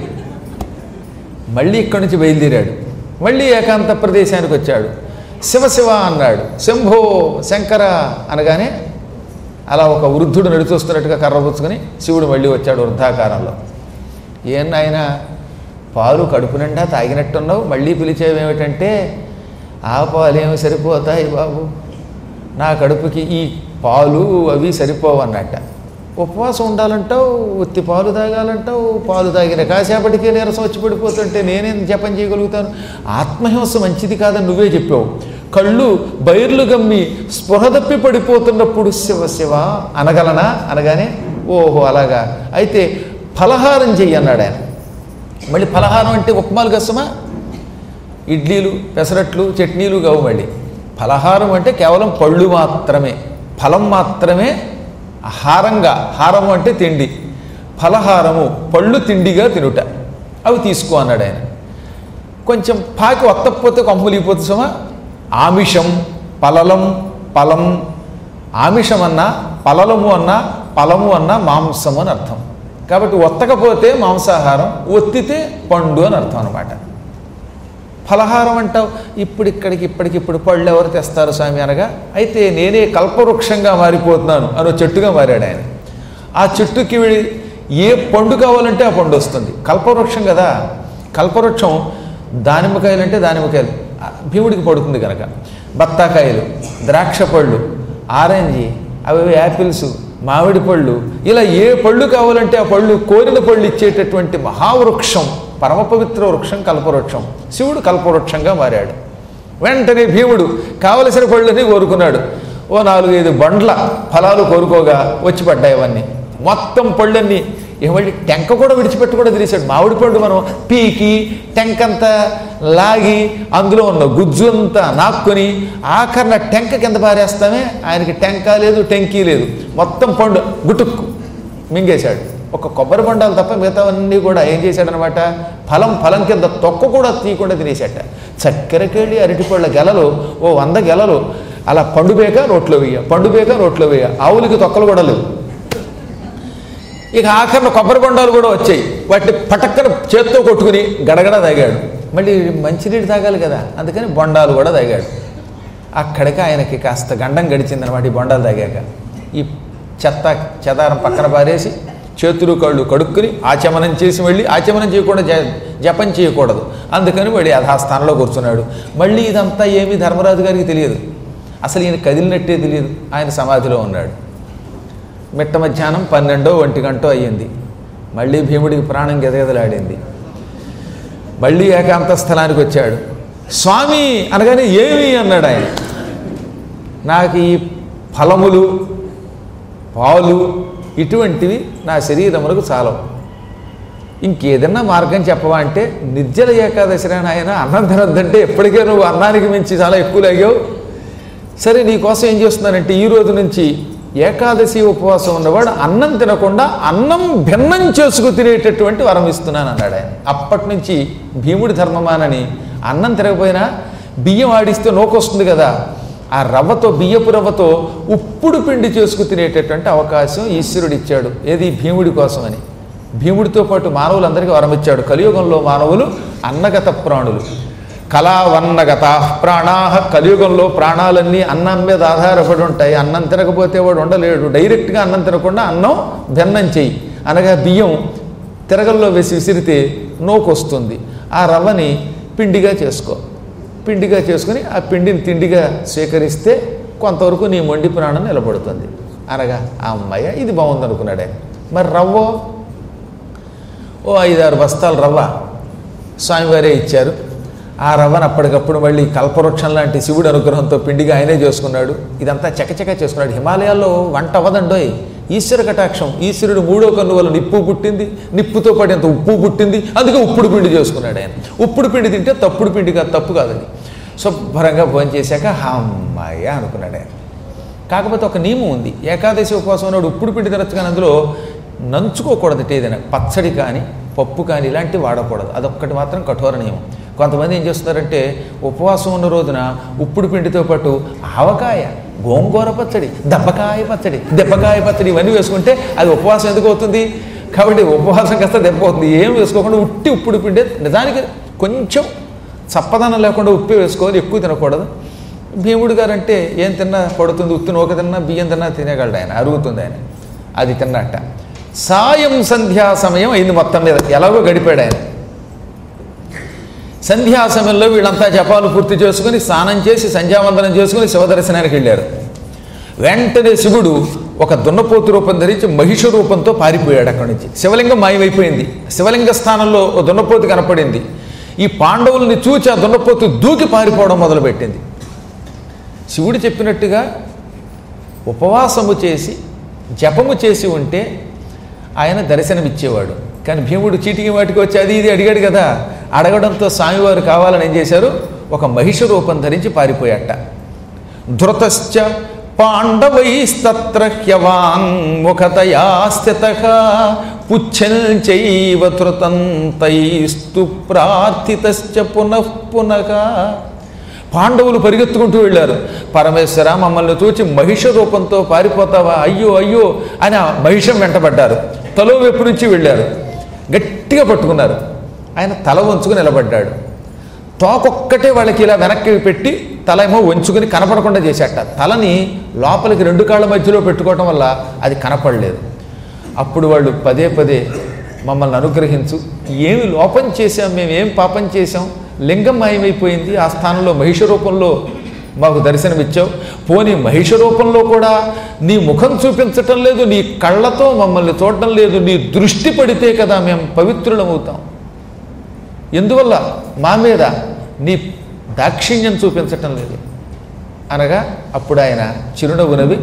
మళ్ళీ ఇక్కడి నుంచి బయలుదేరాడు. మళ్ళీ ఏకాంత ప్రదేశానికి వచ్చాడు. శివ అన్నాడు. శంభో శంకర అనగానే అలా ఒక వృద్ధుడు నడిచొస్తున్నట్టుగా కర్ర పుచ్చుకొని శివుడు మళ్ళీ వచ్చాడు వృద్ధాకారంలో. ఏం నాయనా పాలు కడుపు నిండా తాగినట్టున్నావు, మళ్ళీ పిలిచేవేమిటంటే ఆ పాలేమి సరిపోతాయి బాబు, నా కడుపుకి ఈ పాలు అవి సరిపోవు అన్నట్ట. ఉపవాసం ఉండాలంటావు, ఉత్తి పాలు తాగాలంటావు, పాలు తాగిన కాసేపటికే నీరసం వచ్చి పడిపోతుంటే నేనేం జపం చేయగలుగుతాను? ఆత్మహింస మంచిది కాదని నువ్వే చెప్పావు. కళ్ళు బైర్లు గమ్మి స్పృహ తప్పి పడిపోతున్నప్పుడు శివ అనగలనా అనగానే ఓహో అలాగా, అయితే ఫలహారం చెయ్యి అన్నాడు ఆయన. మళ్ళీ ఫలహారం అంటే ఉప్మాలు కష్టమా, ఇడ్లీలు పెసరట్లు చట్నీలు కావు. మళ్ళీ ఫలహారం అంటే కేవలం పళ్ళు మాత్రమే, ఫలం మాత్రమే. హారంగా, హారము అంటే తిండి, ఫలహారము పళ్ళు తిండిగా తినుట, అవి తీసుకో అన్నాడు ఆయన. కొంచెం పాకి వత్తకపోతే కొమ్ములిగిపోతే సుమా. ఆమిషం పలలం పలం, ఆమిషం అన్నా పలలము అన్నా పలము అన్నా మాంసము అని అర్థం. కాబట్టి ఒత్తకపోతే మాంసాహారం, ఒత్తితే పండు అని అర్థం అనమాట. ఫలహారం అంటావు, ఇప్పటికిప్పుడు పళ్ళు ఎవరు తెస్తారు స్వామి అనగా, అయితే నేనే కల్పవృక్షంగా మారిపోతున్నాను అని చెట్టుగా మారాడు ఆయన. ఆ చెట్టుకి ఏ పండు కావాలంటే ఆ పండు వస్తుంది. కల్పవృక్షం కదా, కల్పవృక్షం దానిమ్మకాయలు అంటే దానిమ్మకాయలు భీముడికి పడుతుంది కనుక, బత్తాకాయలు, ద్రాక్ష పళ్ళు, ఆరెంజి, అవి యాపిల్స్, మామిడి పళ్ళు, ఇలా ఏ పళ్ళు కావాలంటే ఆ పళ్ళు కోరిన పళ్ళు ఇచ్చేటటువంటి మహావృక్షం, పరమ పవిత్ర వృక్షం కల్పవృక్షం. శివుడు కల్పవృక్షంగా మారాడు. వెంటనే భీముడు కావలసిన పళ్ళని కోరుకున్నాడు. ఓ 4-5 బండ్ల ఫలాలు కోరుకోగా వచ్చి పడ్డాయి అవన్నీ. మొత్తం పళ్ళన్నీ మళ్ళీ టెంక కూడా విడిచిపెట్టి తిరిసాడు. మామిడి పండు మనం పీకి టెంకంతా లాగి అందులో ఉన్న గుజ్జు అంతా నాక్కుని ఆఖరణ టెంక కింద పారేస్తామే, ఆయనకి టెంక లేదు టెంకీ లేదు, మొత్తం పండు గుటుక్కు మింగేశాడు. ఒక కొబ్బరి బొండాలు తప్ప మిగతావన్నీ కూడా ఏం చేశాడనమాట, ఫలం కింద తొక్క కూడా తీయకుండా తినేశాట. చక్కెరకేళి అరటిపళ్ళ గెలలు ఓ 100 గెలలు అలా పండుబేక రోట్లో వేయ, ఆవులకి తొక్కలు కూడా లేవు. ఇక ఆఖరణ కొబ్బరి బొండాలు కూడా వచ్చాయి. వాటిని పటక్కన చేత్తో కొట్టుకుని గడగడ తాగాడు. మళ్ళీ మంచినీళ్ళు తాగాలి కదా, అందుకని బొండాలు కూడా తాగాడు. అక్కడికి ఆయనకి కాస్త గండం గడిచిందనమాట. ఈ బొండాలు తాగాక ఈ చెదారం పక్కన పారేసి చేతులు కళ్ళు కడుక్కుని ఆచమనం చేసి, మళ్ళీ ఆచమనం చేయకుండా జపం చేయకూడదు, అందుకని మళ్ళీ యథాస్థానంలో కూర్చున్నాడు. మళ్ళీ ఇదంతా ఏమీ ధర్మరాజు గారికి తెలియదు, అసలు ఈయన కదిలినట్టే తెలియదు. ఆయన సమాధిలో ఉన్నాడు. మిట్ట మధ్యాహ్నం 12-1 గంట అయ్యింది. మళ్ళీ భీముడికి ప్రాణం గెదగెదలాడింది. మళ్ళీ ఏకాంత స్థలానికి వచ్చాడు. స్వామి అనగానే ఏమి అన్నాడు ఆయన. నాకు ఈ ఫలములు పాలు ఇటువంటివి నా శరీరములకు చాలవు, ఇంకేదన్నా మార్గం చెప్పవా అంటే, నిర్జల ఏకాదశి రాని ఆయన అన్నం తినొద్దంటే ఎప్పటికే నువ్వు అన్నానికి మించి చాలా ఎక్కువ లాగావు. సరే నీకోసం ఏం చేస్తున్నానంటే, ఈ రోజు నుంచి ఏకాదశి ఉపవాసం ఉన్నవాడు అన్నం తినకుండా అన్నం భిన్నం చేసుకు తినేటటువంటి వరం ఇస్తున్నాను అన్నాడు ఆయన. అప్పటి నుంచి భీముడి ధర్మమానని అన్నం తినకపోయినా బియ్యం ఆడిస్తే నోకొస్తుంది కదా, ఆ రవ్వతో, బియ్యపు రవ్వతో ఉప్పుడు పిండి చేసుకు తినేటటువంటి అవకాశం ఈశ్వరుడు ఇచ్చాడు. ఏది భీముడి కోసమని. భీముడితో పాటు మానవులందరికీ వరం ఇచ్చాడు. కలియుగంలో మానవులు అన్నగత ప్రాణులు, కళావన్నగత ప్రాణా. కలియుగంలో ప్రాణాలన్నీ అన్నం మీద ఆధారపడి ఉంటాయి. అన్నం తినకపోతే వాడు ఉండలేడు. డైరెక్ట్గా అన్నం తినకుండా అన్నం భిన్నం చెయ్యి అనగా బియ్యం తిరగల్లో వేసి విసిరితే నోకొస్తుంది. ఆ రవ్వని పిండిగా చేసుకో, పిండిగా చేసుకుని ఆ పిండిని తిండిగా స్వీకరిస్తే కొంతవరకు నీ మొండి ప్రాణం నిలబడుతుంది అనగా, ఆ అమ్మాయి ఇది బాగుందనుకున్నాడు ఆయన. మరి రవ్వ ఓ 5-6 బస్తాలు రవ్వ స్వామివారే ఇచ్చారు. ఆ రవ్వను అప్పటికప్పుడు మళ్ళీ కల్పవృక్షం లాంటి శివుడు అనుగ్రహంతో పిండిగా ఆయనే చేసుకున్నాడు. ఇదంతా చకచక చేసుకున్నాడు. హిమాలయాల్లో వంట అవ్వదండోయ్, ఈశ్వర కటాక్షం. ఈశ్వరుడు మూడో కన్ను వల్ల నిప్పు పుట్టింది, నిప్పుతో పాటు ఎంత ఉప్పు పుట్టింది. అందుకే ఉప్పుడు పిండి చేసుకున్నాడు ఆయన. ఉప్పుడు పిండి తింటే తప్పుడు పిండి కాదు, తప్పు కాదని శుభ్రంగా భోజనం చేశాక అమ్మాయ అనుకున్నాడు ఆయన. కాకపోతే ఒక నియమం ఉంది, ఏకాదశి ఉపవాసం ఉన్నాడు ఉప్పుడు పిండి తినచ్చు, కానీ అందులో నంచుకోకూడదు. ఏదైనా పచ్చడి కానీ పప్పు కానీ ఇలాంటివి వాడకూడదు. అదొక్కటి మాత్రం కఠోర నియమం. కొంతమంది ఏం చేస్తున్నారంటే ఉపవాసం ఉన్న రోజున ఉప్పుడు పిండితో పాటు ఆవకాయ, గోంగూర పచ్చడి, దెబ్బకాయ పచ్చడి ఇవన్నీ వేసుకుంటే అది ఉపవాసం ఎందుకు అవుతుంది? కాబట్టి ఉపవాసం కాస్త దెబ్బ అవుతుంది. ఏం వేసుకోకుండా ఉట్టి ఉప్పుడు పిండి, నిజానికి కొంచెం చప్పదనం లేకుండా ఉప్పు వేసుకోవాలి, ఎక్కువ తినకూడదు. భీముడు గారంటే ఏం తిన్నా పడుతుంది, ఉత్తి నూక తిన్నా బియ్యం తిన్నా తినేగలడు ఆయన, అరుగుతుంది ఆయన. అది తిన్నట్ట. సాయం సంధ్యా సమయం అయింది, మొత్తం మీద ఎలాగో గడిపాడు ఆయన. సంధ్యా సమయంలో వీళ్ళంతా జపాలు పూర్తి చేసుకుని స్నానం చేసి సంధ్యావందనం చేసుకుని శివదర్శనానికి వెళ్ళారు. వెంటనే శివుడు ఒక దున్నపోతు రూపం ధరించి మహిష రూపంతో పారిపోయాడు అక్కడి నుంచి. శివలింగం మాయమైపోయింది. శివలింగ స్థానంలో ఓ దున్నపోతు కనపడింది. ఈ పాండవుల్ని చూచి ఆ దున్నపోతు దూకి పారిపోవడం మొదలుపెట్టింది. శివుడు చెప్పినట్టుగా ఉపవాసము చేసి జపము చేసి ఉంటే ఆయన దర్శనమిచ్చేవాడు. కానీ భీముడు చీటికి వాటికి వచ్చి అది ఇది అడిగాడు కదా, అడగడంతో స్వామివారు కావాలని ఏం చేశారు, ఒక మహిష రూపం ధరించి పారిపోయాట. ధృతశ్చ పాండవైస్తత్ర హ్యవాన్ముఖతయా స్థితః పుచ్ఛంచైవ ధృతంతైస్తు ప్రార్థితశ్చ పునః పునః. పాండవులు పరిగెత్తుకుంటూ వెళ్ళారు. పరమేశ్వర మమ్మల్ని చూచి మహిష రూపంతో పారిపోతావా, అయ్యో అయ్యో అని ఆ మహిషం వెంటబడ్డారు. తలో వైపు నుంచి వెళ్ళారు, గట్టిగా పట్టుకున్నారు. ఆయన తల వంచుకుని నిలబడ్డాడు. తోకొక్కటే వాళ్ళకి ఇలా వెనక్కి పెట్టి తల ఏమో వంచుకుని కనపడకుండా చేశాట. తలని లోపలికి రెండు కాళ్ళ మధ్యలో పెట్టుకోవటం వల్ల అది కనపడలేదు. అప్పుడు వాళ్ళు పదే పదే మమ్మల్ని అనుగ్రహించు, ఏమి లోపం చేశాం, మేమేం పాపం చేశాం, లింగం మాయమైపోయింది, ఆ స్థానంలో మహిష రూపంలో మాకు దర్శనమిచ్చావు, పోనీ మహిష రూపంలో కూడా నీ ముఖం చూపించటం లేదు, నీ కళ్ళతో మమ్మల్ని చూడటం లేదు, నీ దృష్టి పడితే కదా మేము పవిత్రులమవుతాం, ఎందువల్ల మా మీద నీ దాక్షిణ్యం చూపించటం లేదు అనగా అప్పుడు ఆయన చిరునవ్వు నవ్వి,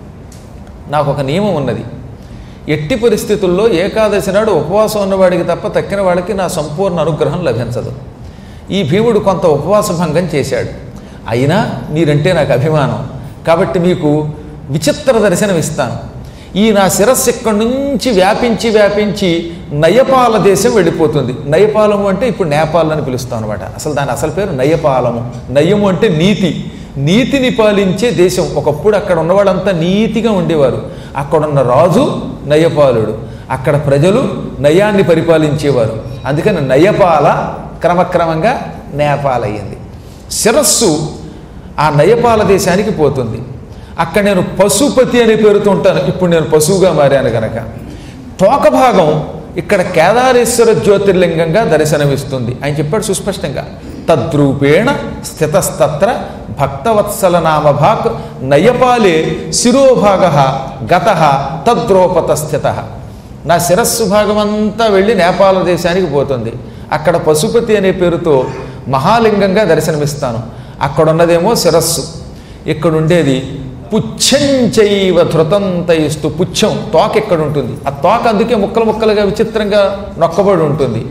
నాకు ఒక నియమం ఉన్నది, ఎట్టి పరిస్థితుల్లో ఏకాదశి నాడు ఉపవాసం ఉన్నవాడికి తప్ప తక్కిన వాడికి నా సంపూర్ణ అనుగ్రహం లభించదు. ఈ భీముడు కొంత ఉపవాస భంగం చేశాడు, అయినా మీరంటే నాకు అభిమానం, కాబట్టి మీకు విచిత్ర దర్శనం ఇస్తాను. ఈ నా శిరస్సు ఇక్కడి నుంచి వ్యాపించి వ్యాపించి నయపాల దేశం వెళ్ళిపోతుంది. నయపాలము అంటే ఇప్పుడు నేపాల్ అని పిలుస్తాం అనమాట. అసలు దాని అసలు పేరు నయపాలము. నయము అంటే నీతి, నీతిని పాలించే దేశం. ఒకప్పుడు అక్కడ ఉన్నవాళ్ళంతా నీతిగా ఉండేవారు. అక్కడున్న రాజు నయపాలుడు, అక్కడ ప్రజలు నయాన్ని పరిపాలించేవారు. అందుకని నయపాల క్రమక్రమంగా నేపాల్ అయ్యింది. శిరస్సు ఆ నయపాల దేశానికి పోతుంది. అక్కడ నేను పశుపతి అనే పేరుతో ఉంటాను, ఇప్పుడు నేను పశువుగా మారాను కనుక. తోక భాగం ఇక్కడ కేదారేశ్వర జ్యోతిర్లింగంగా దర్శనమిస్తుంది. ఆయన చెప్పాడు సుస్పష్టంగా, తద్రూపేణ స్థితస్తత్ర భక్తవత్సల నామభాక్ నయపాలే శిరోభాగ గత తద్రోపత స్థిత. నా శిరస్సు భాగం అంతా వెళ్ళి నేపాల దేశానికి పోతుంది. అక్కడ పశుపతి అనే పేరుతో మహాలింగంగా దర్శనమిస్తాను. అక్కడున్నదేమో శిరస్సు, ఇక్కడుండేది పుచ్ఛంచైవ ధృతంతైస్తు. పుచ్చం తోక ఎక్కడ ఉంటుంది, ఆ తోక అందుకే ముక్కలు ముక్కలుగా విచిత్రంగా నొక్కబడి ఉంటుంది.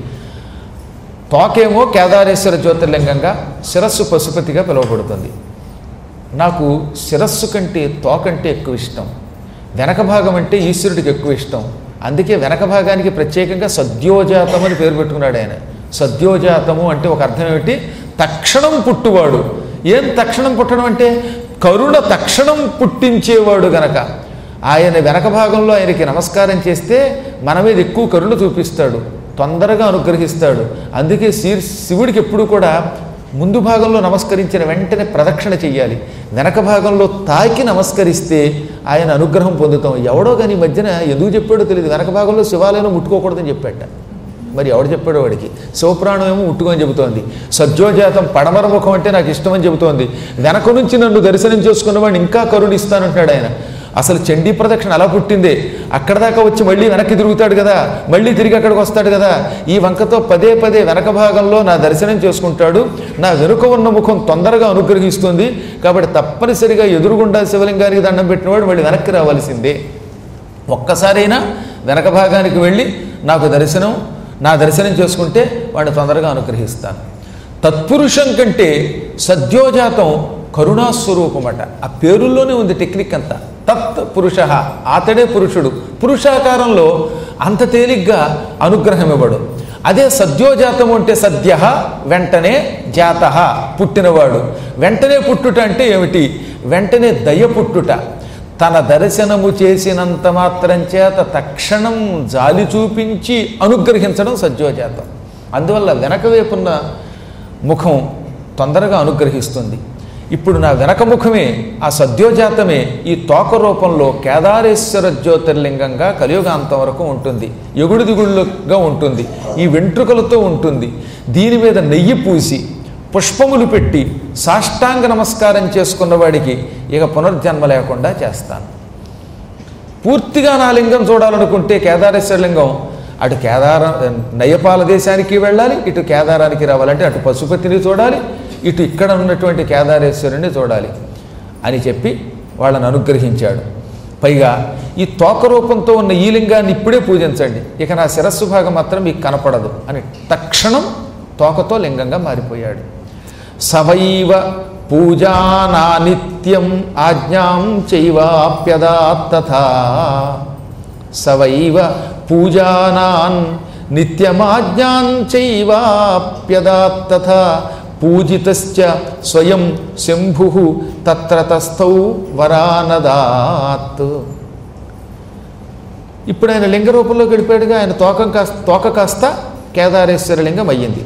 తోకేమో కేదారేశ్వర జ్యోతిర్లింగంగా, శిరస్సు పశుపతిగా పిలువబడుతుంది. నాకు శిరస్సు కంటే తోకంటే ఎక్కువ ఇష్టం, వెనక భాగం అంటే ఈశ్వరుడికి ఎక్కువ ఇష్టం. అందుకే వెనక భాగానికి ప్రత్యేకంగా సద్యోజాతం అని పేరు పెట్టుకున్నాడు ఆయన. సద్యోజాతము అంటే ఒక అర్థం ఏమిటి, తక్షణం పుట్టువాడు. ఏం తక్షణం పుట్టడం అంటే కరుణ తక్షణం పుట్టించేవాడు గనక ఆయన వెనక భాగంలో ఆయనకి నమస్కారం చేస్తే మన మీద ఎక్కువ కరుణ చూపిస్తాడు, తొందరగా అనుగ్రహిస్తాడు. అందుకే శివుడికి ఎప్పుడు కూడా ముందు భాగంలో నమస్కరించిన వెంటనే ప్రదక్షిణ చెయ్యాలి, వెనక భాగంలో తాకి నమస్కరిస్తే ఆయన అనుగ్రహం పొందుతాం. ఎవడో కానీ ఈ మధ్యన ఎందుకు చెప్పాడో తెలియదు, వెనక భాగంలో శివాలయం ముట్టుకోకూడదని చెప్పాట. మరి ఎవడు చెప్పాడో వాడికి. శివపురాణం ఏమో ముట్టుకొని చెబుతోంది, సజ్జోజాతం పడమర ముఖం అంటే నాకు ఇష్టమని చెబుతోంది. వెనక నుంచి నన్ను దర్శనం చేసుకున్నవాడిని ఇంకా కరుణిస్తానంటాడు ఆయన. అసలు చండీ ప్రదక్షిణ అలా పుట్టిందే, అక్కడ దాకా వచ్చి మళ్ళీ వెనక్కి తిరుగుతాడు కదా, మళ్ళీ తిరిగి అక్కడికి వస్తాడు కదా. ఈ వంకతో పదే పదే వెనక భాగంలో నా దర్శనం చేసుకుంటాడు. నా వెనుక ఉన్న ముఖం తొందరగా అనుగ్రహిస్తుంది, కాబట్టి తప్పనిసరిగా ఎదురుగుండా శివలింగానికి దండం పెట్టినవాడు మళ్ళీ వెనక్కి రావాల్సిందే. ఒక్కసారైనా వెనక భాగానికి వెళ్ళి నా దర్శనం చేసుకుంటే వాడిని తొందరగా అనుగ్రహిస్తాను. తత్పురుషం కంటే సద్యోజాతం కరుణాస్వరూపమట. ఆ పేరుల్లోనే ఉంది టెక్నిక్ అంతా. తత్ పురుష, అతడే పురుషుడు. పురుషాకారంలో అంత తేలిగ్గా అనుగ్రహం ఇవ్వడు. అదే సద్యోజాతము అంటే సద్య, వెంటనే, జాత పుట్టినవాడు. వెంటనే పుట్టుట అంటే ఏమిటి? వెంటనే దయ పుట్టుట. తన దర్శనము చేసినంత మాత్రం చేత తక్షణం జాలి చూపించి అనుగ్రహించడం సద్యోజాతం. అందువల్ల వెనక వైపున్న ముఖం తొందరగా అనుగ్రహిస్తుంది. ఇప్పుడు నా వెనక ముఖమే, ఆ సద్యోజాతమే ఈ తోక రూపంలో కేదారేశ్వర జ్యోతిర్లింగంగా కలియుగాంతం వరకు ఉంటుంది. ఎగుడు దిగుడుగా ఉంటుంది. ఈ వెంట్రుకలతో ఉంటుంది. దీని మీద నెయ్యి పూసి పుష్పములు పెట్టి సాష్టాంగ నమస్కారం చేసుకున్న వాడికి ఇక పునర్జన్మ లేకుండా చేస్తాను. పూర్తిగా నా లింగం చూడాలనుకుంటే కేదారేశ్వర లింగం అటు నయపాల దేశానికి వెళ్ళాలి, ఇటు కేదారానికి రావాలంటే అటు పశుపతిని చూడాలి, ఇటు ఇక్కడ ఉన్నటువంటి కేదారేశ్వరుని చూడాలి అని చెప్పి వాళ్ళని అనుగ్రహించాడు. పైగా ఈ తోక రూపంతో ఉన్న ఈ లింగాన్ని ఇప్పుడే పూజించండి, ఇక నా శిరస్సు భాగం మాత్రం మీకు కనపడదు అని తక్షణం తోకతో లింగంగా మారిపోయాడు. సవైవ పూజానా నిత్యం ఆజ్ఞాం చైవాప్యదాత్తథా. సవైవ పూజానాన్ నిత్యమాజ్ఞాం చైవాప్యదాత్తథా. పూజితశ్చ స్వయం శంభుః తత్ర తస్థౌ వరానదాత్. ఇప్పుడు ఆయన లింగ రూపంలో గడిపాడుగా. ఆయన తోక కాస్త కేదారేశ్వర లింగం అయ్యింది.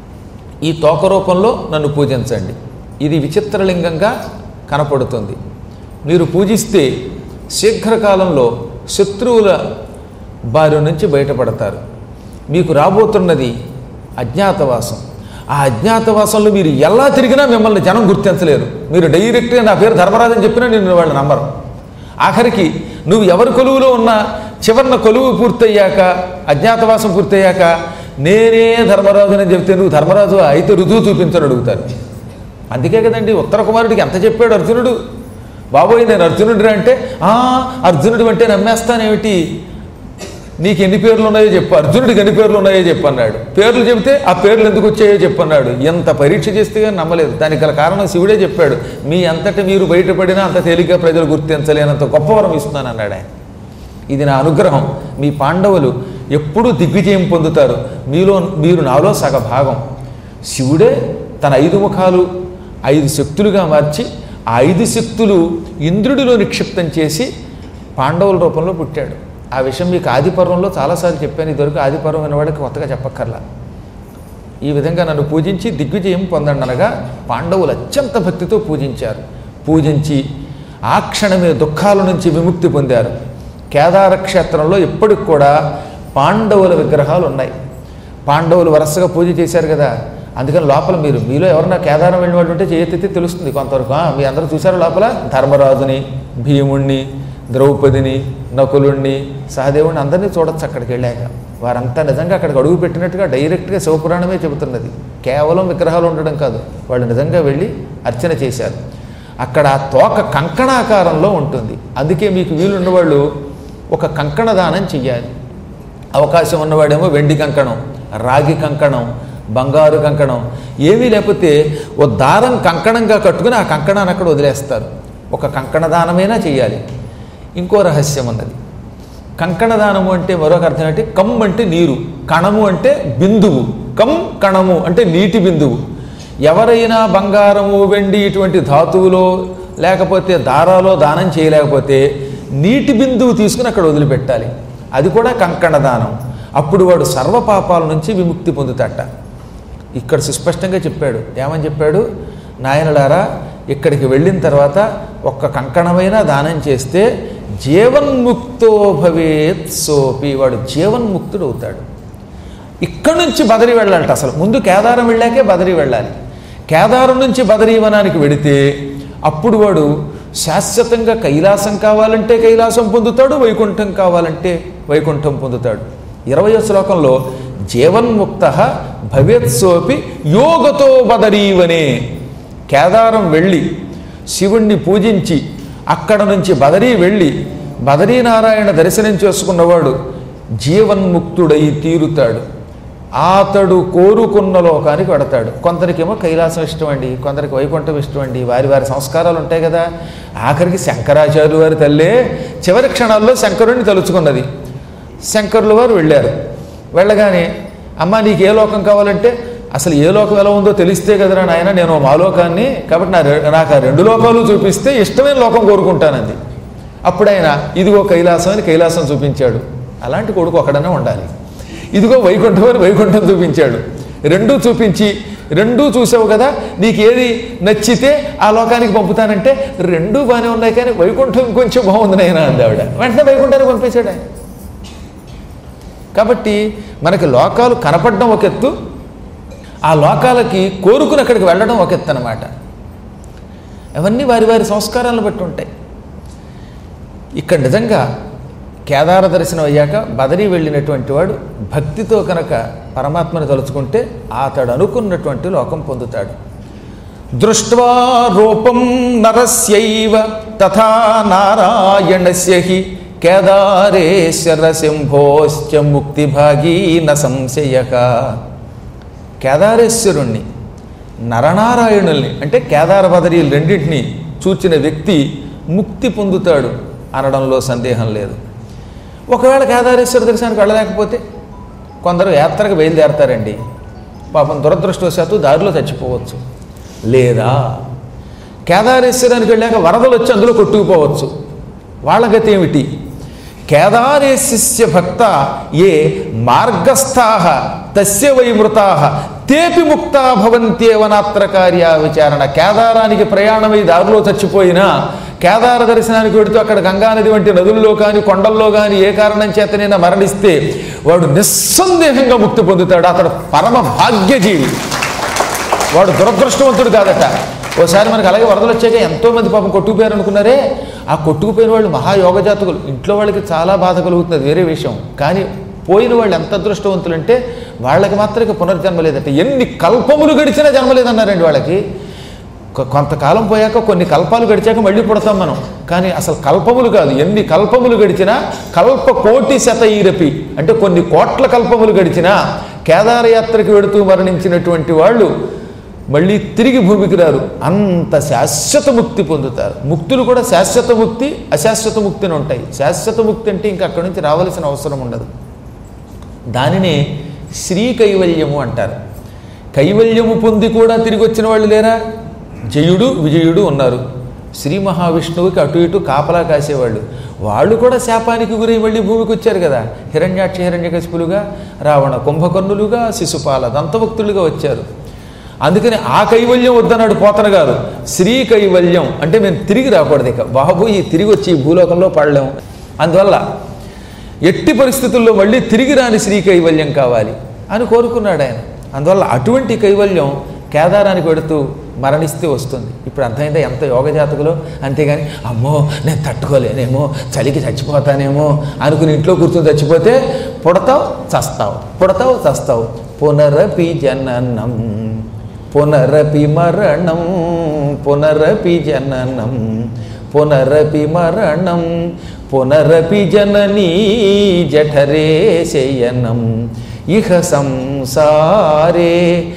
ఈ తోక రూపంలో నన్ను పూజించండి. ఇది విచిత్రలింగంగా కనపడుతుంది. మీరు పూజిస్తే శీఘ్రకాలంలో శత్రువుల బారి నుంచి బయటపడతారు. మీకు రాబోతున్నది అజ్ఞాతవాసం. ఆ అజ్ఞాతవాసంలో మీరు ఎలా తిరిగినా మిమ్మల్ని జనం గుర్తించలేరు. మీరు డైరెక్ట్గా నా పేరు ధర్మరాజు అని చెప్పినా నేను వాళ్ళు నమ్మరు. ఆఖరికి నువ్వు ఎవరి కొలువులో ఉన్నా చివరిన కొలువు పూర్తయ్యాక, అజ్ఞాతవాసం పూర్తయ్యాక నేనే ధర్మరాజు అని చెప్తే నువ్వు ధర్మరాజు అయితే రుజువు చూపించని అడుగుతారు. అందుకే కదండి ఉత్తర కుమారుడికి ఎంత చెప్పాడు అర్జునుడు. బాబోయ్ నేను అర్జునుడిరా అంటే, అర్జునుడు అంటే నమ్మేస్తానేమిటి, నీకు ఎన్ని పేర్లు ఉన్నాయో చెప్పు, అర్జునుడికి ఎన్ని పేర్లు ఉన్నాయో చెప్పన్నాడు. పేర్లు చెబితే ఆ పేర్లు ఎందుకు వచ్చాయో చెప్పన్నాడు. ఎంత పరీక్ష చేస్తే కానీ నమ్మలేదు. దానికి గల కారణం శివుడే చెప్పాడు. మీ అంతటి మీరు బయటపడినా అంత తేలిగ్గా ప్రజలు గుర్తించలేనంత గొప్ప వరం ఇస్తున్నాను అన్నాడు ఆయన. ఇది నా అనుగ్రహం. మీ పాండవులు ఎప్పుడూ దిగ్విజయం పొందుతారు. మీరు నాలో సగభాగం. శివుడే తన 5 ముఖాలు 5 శక్తులుగా మార్చి ఆ 5 శక్తులు ఇంద్రుడిలో నిక్షిప్తం చేసి పాండవుల రూపంలో పుట్టాడు. ఆ విషయం మీకు ఆదిపర్వంలో చాలాసార్లు చెప్పాను. ఇదివరకు ఆదిపర్వం విన్నవాడికి కొత్తగా చెప్పక్కర్లా. ఈ విధంగా నన్ను పూజించి దిగ్విజయం పొందండి అనగా పాండవులు అత్యంత భక్తితో పూజించారు. పూజించి ఆ క్షణమే దుఃఖాల నుంచి విముక్తి పొందారు. కేదార క్షేత్రంలో ఇప్పటికి కూడా పాండవుల విగ్రహాలు ఉన్నాయి. పాండవులు వరుసగా పూజ చేశారు కదా, అందుకని లోపల మీలో ఎవరన్నా కేదారం వెళ్ళిన వాడు ఉంటే చేయెత్తితే తెలుస్తుంది కొంతవరకు. మీ అందరూ చూశారు లోపల ధర్మరాజుని, భీముణ్ణి, ద్రౌపదిని, నకులుణ్ణి, సహదేవుణ్ణి అందరినీ చూడొచ్చు అక్కడికి వెళ్ళాక. వారంతా నిజంగా అక్కడికి అడుగు పెట్టినట్టుగా డైరెక్ట్గా శివపురాణమే చెబుతున్నది. కేవలం విగ్రహాలు ఉండడం కాదు, వాళ్ళు నిజంగా వెళ్ళి అర్చన చేశారు. అక్కడ ఆ తోక కంకణాకారంలో ఉంటుంది. అందుకే మీకు వీలున్నవాళ్ళు ఒక కంకణ దానం చెయ్యాలి. అవకాశం ఉన్నవాడేమో వెండి కంకణం, రాగి కంకణం, బంగారు కంకణం, ఏమీ లేకపోతే ఓ దారం కంకణంగా కట్టుకుని ఆ కంకణాన్ని అక్కడ వదిలేస్తారు. ఒక కంకణ దానమైనా చెయ్యాలి. ఇంకో రహస్యం ఉన్నది. కంకణ దానము అంటే మరొక అర్థం ఏంటి? కమ్ అంటే నీరు, కణము అంటే బిందువు. కమ్ కణము అంటే నీటి బిందువు. ఎవరైనా బంగారము, వెండి ఇటువంటి ధాతువులో లేకపోతే దారాలో దానం చేయలేకపోతే నీటి బిందువు తీసుకుని అక్కడ వదిలిపెట్టాలి. అది కూడా కంకణ దానం. అప్పుడు వాడు సర్వపాపాల నుంచి విముక్తి పొందుతాట. ఇక్కడ సుస్పష్టంగా చెప్పాడు. ఏమని చెప్పాడు? నాయనలారా, ఇక్కడికి వెళ్ళిన తర్వాత ఒక్క కంకణమైనా దానం చేస్తే జీవన్ముక్తో భవేత్ సోపి, వాడు జీవన్ముక్తుడు అవుతాడు. ఇక్కడి నుంచి బదరి వెళ్ళాలట. అసలు ముందు కేదారం వెళ్ళాకే బదరి వెళ్ళాలి. కేదారం నుంచి బదరీవనానికి వెడితే అప్పుడు వాడు శాశ్వతంగా కైలాసం కావాలంటే కైలాసం పొందుతాడు, వైకుంఠం కావాలంటే వైకుంఠం పొందుతాడు. 20వ శ్లోకంలో జీవన్ముక్త భవేత్ సోపి యోగతో బదరీవనే. కేదారం వెళ్ళి శివుణ్ణి పూజించి అక్కడ నుంచి బదరీ వెళ్ళి బదరీనారాయణ దర్శనం చేసుకున్నవాడు జీవన్ముక్తుడై తీరుతాడు. అతడు కోరుకున్న లోకానికి వెడతాడు. కొందరికేమో కైలాసం ఇష్టం అండి, కొందరికి వైకుంఠం ఇష్టం అండి. వారి వారి సంస్కారాలు ఉంటాయి కదా. ఆఖరికి శంకరాచార్యులు వారి తల్లే చివరి క్షణాల్లో శంకరుణ్ణి తలుచుకున్నది. శంకరుల వారు వెళ్ళారు. వెళ్ళగానే అమ్మ నీకు ఏ లోకం కావాలంటే, అసలు ఏ లోకం ఎలా ఉందో తెలిస్తే కదరా నాయన, నేను మా లోకాన్ని, కాబట్టి నాకు ఆ రెండు లోకాలు చూపిస్తే ఇష్టమైన లోకం కోరుకుంటానంది. అప్పుడు ఆయన ఇదిగో కైలాసం అని కైలాసం చూపించాడు. అలాంటి కొడుకు ఒకడనే ఉండాలి. ఇదిగో వైకుంఠం అని వైకుంఠం చూపించాడు. రెండూ చూపించి, రెండూ చూసావు కదా, నీకు ఏది నచ్చితే ఆ లోకానికి పంపుతానంటే రెండూ బాగానే ఉన్నాయి కానీ వైకుంఠం ఇంకొంచెం బాగుంది నాయన అంది ఆవిడ. వెంటనే వైకుంఠానికి పంపించాడు ఆయన. కాబట్టి మనకి లోకాలు కనపడడం ఒక ఎత్తు, ఆ లోకాలకి కోరుకుని అక్కడికి వెళ్ళడం ఒక ఎత్తు అన్నమాట. అవన్నీ వారి వారి సంస్కారాలను బట్టి ఉంటాయి. ఇక్కడ నిజంగా కేదార దర్శనం అయ్యాక బదరీ వెళ్ళినటువంటి వాడు భక్తితో కనుక పరమాత్మని తలుచుకుంటే అతడు అనుకున్నటువంటి లోకం పొందుతాడు. దృష్ట్వా రూపం నరస్యైవ తథా నారాయణస్య హి కేదారేశ్వర శంభోశ్చ ముక్తిభాగీ న సంశయః. కేదారేశ్వరుణ్ణి, నరనారాయణుల్ని అంటే కేదార బదరీలు రెండింటినీ చూచిన వ్యక్తి ముక్తి పొందుతాడు అనడంలో సందేహం లేదు. ఒకవేళ కేదారేశ్వర దర్శనానికి వెళ్ళలేకపోతే కొందరు యాత్రకు బయలుదేరతారండి. పాపం దురదృష్టవశాత్తు దారిలో చచ్చిపోవచ్చు. లేదా కేదారేశ్వరానికి వెళ్ళాక వరదలు వచ్చి అందులో కొట్టుకుపోవచ్చు. వాళ్ళ గతి ఏమిటి? కేదారేశస్య భక్త ఏ మార్గస్థాః తస్య వై మృతాః తేపి ముక్తా భవంత్యేవ నాత్ర కార్య విచారణ. కేదారానికి ప్రయాణమై దారిలో చచ్చిపోయినా కేదార దర్శనానికి వెడుతూ అక్కడ గంగానది వంటి నదుల్లో కానీ కొండల్లో కానీ ఏ కారణం చేతనైనా మరణిస్తే వాడు నిస్సందేహంగా ముక్తి పొందుతాడు. అతడు పరమ భాగ్యజీవి, వాడు దురదృష్టవంతుడు కాదట. ఓసారి మనకు అలాగే వరదలు వచ్చాక ఎంతోమంది పాపం కొట్టుకుపోయారు అనుకున్నారే, ఆ కొట్టుకుపోయిన వాళ్ళు మహాయోగజాతకులు. ఇంట్లో వాళ్ళకి చాలా బాధ కలుగుతుంది, వేరే విషయం. కానీ పోయిన వాళ్ళు ఎంత అదృష్టవంతులంటే వాళ్ళకి మాత్రం పునర్జన్మ లేదట. ఎన్ని కల్పములు గడిచినా జన్మ లేదన్నారండి వాళ్ళకి. కొంతకాలం పోయాక కొన్ని కల్పాలు గడిచాక మళ్ళీ పుడతాం మనం. కానీ అసలు కల్పములు కాదు, ఎన్ని కల్పములు గడిచినా కల్ప కోటి శతైరపి అంటే కొన్ని కోట్ల కల్పములు గడిచినా కేదారయాత్రకి వెడుతూ మరణించినటువంటి వాళ్ళు మళ్ళీ తిరిగి భూమికి రారు. అంత శాశ్వత ముక్తి పొందుతారు. ముక్తులు కూడా శాశ్వత ముక్తి, అశాశ్వత ముక్తిని ఉంటాయి. శాశ్వత ముక్తి అంటే ఇంకా అక్కడి నుంచి రావాల్సిన అవసరం ఉండదు. దానినే శ్రీ కైవల్యము అంటారు. కైవల్యము పొంది కూడా తిరిగి వచ్చిన వాళ్ళు లేరా? జయుడు విజయుడు ఉన్నారు. శ్రీ మహావిష్ణువుకి అటు ఇటు కాపలా కాసేవాళ్ళు. వాళ్ళు కూడా శాపానికి గురై మళ్ళీ భూమికి వచ్చారు కదా. హిరణ్యాక్ష హిరణ్యకశిపులుగా, రావణ కుంభకర్ణులుగా, శిశుపాల దంతభక్తులుగా వచ్చారు. అందుకని ఆ కైవల్యం వద్దన్నాడు పోతన గారు. శ్రీ కైవల్యం అంటే మేము తిరిగి రాకూడదు, ఇక బాబు ఈ తిరిగి వచ్చి ఈ భూలోకంలో పడలేము. అందువల్ల ఎట్టి పరిస్థితుల్లో మళ్ళీ తిరిగి రాని శ్రీ కైవల్యం కావాలి అని కోరుకున్నాడు ఆయన. అందువల్ల అటువంటి కైవల్యం కేదారానికి వెడుతూ మరణిస్తే వస్తుంది. ఇప్పుడు అర్థమైందా ఎంత యోగజాతకులో? అంతేగాని అమ్మో నేను తట్టుకోలేనేమో, చలికి చచ్చిపోతానేమో అనుకుని ఇంట్లో కూర్చొని చచ్చిపోతే పుడతావు చస్తావు, పుడతావు చస్తావు. పునరపి జననం పునరపి మరణం, పునరపి జననం పునరపి మరణం, పునరపి జననీ జఠరే శయనం, ఇహ సంసారే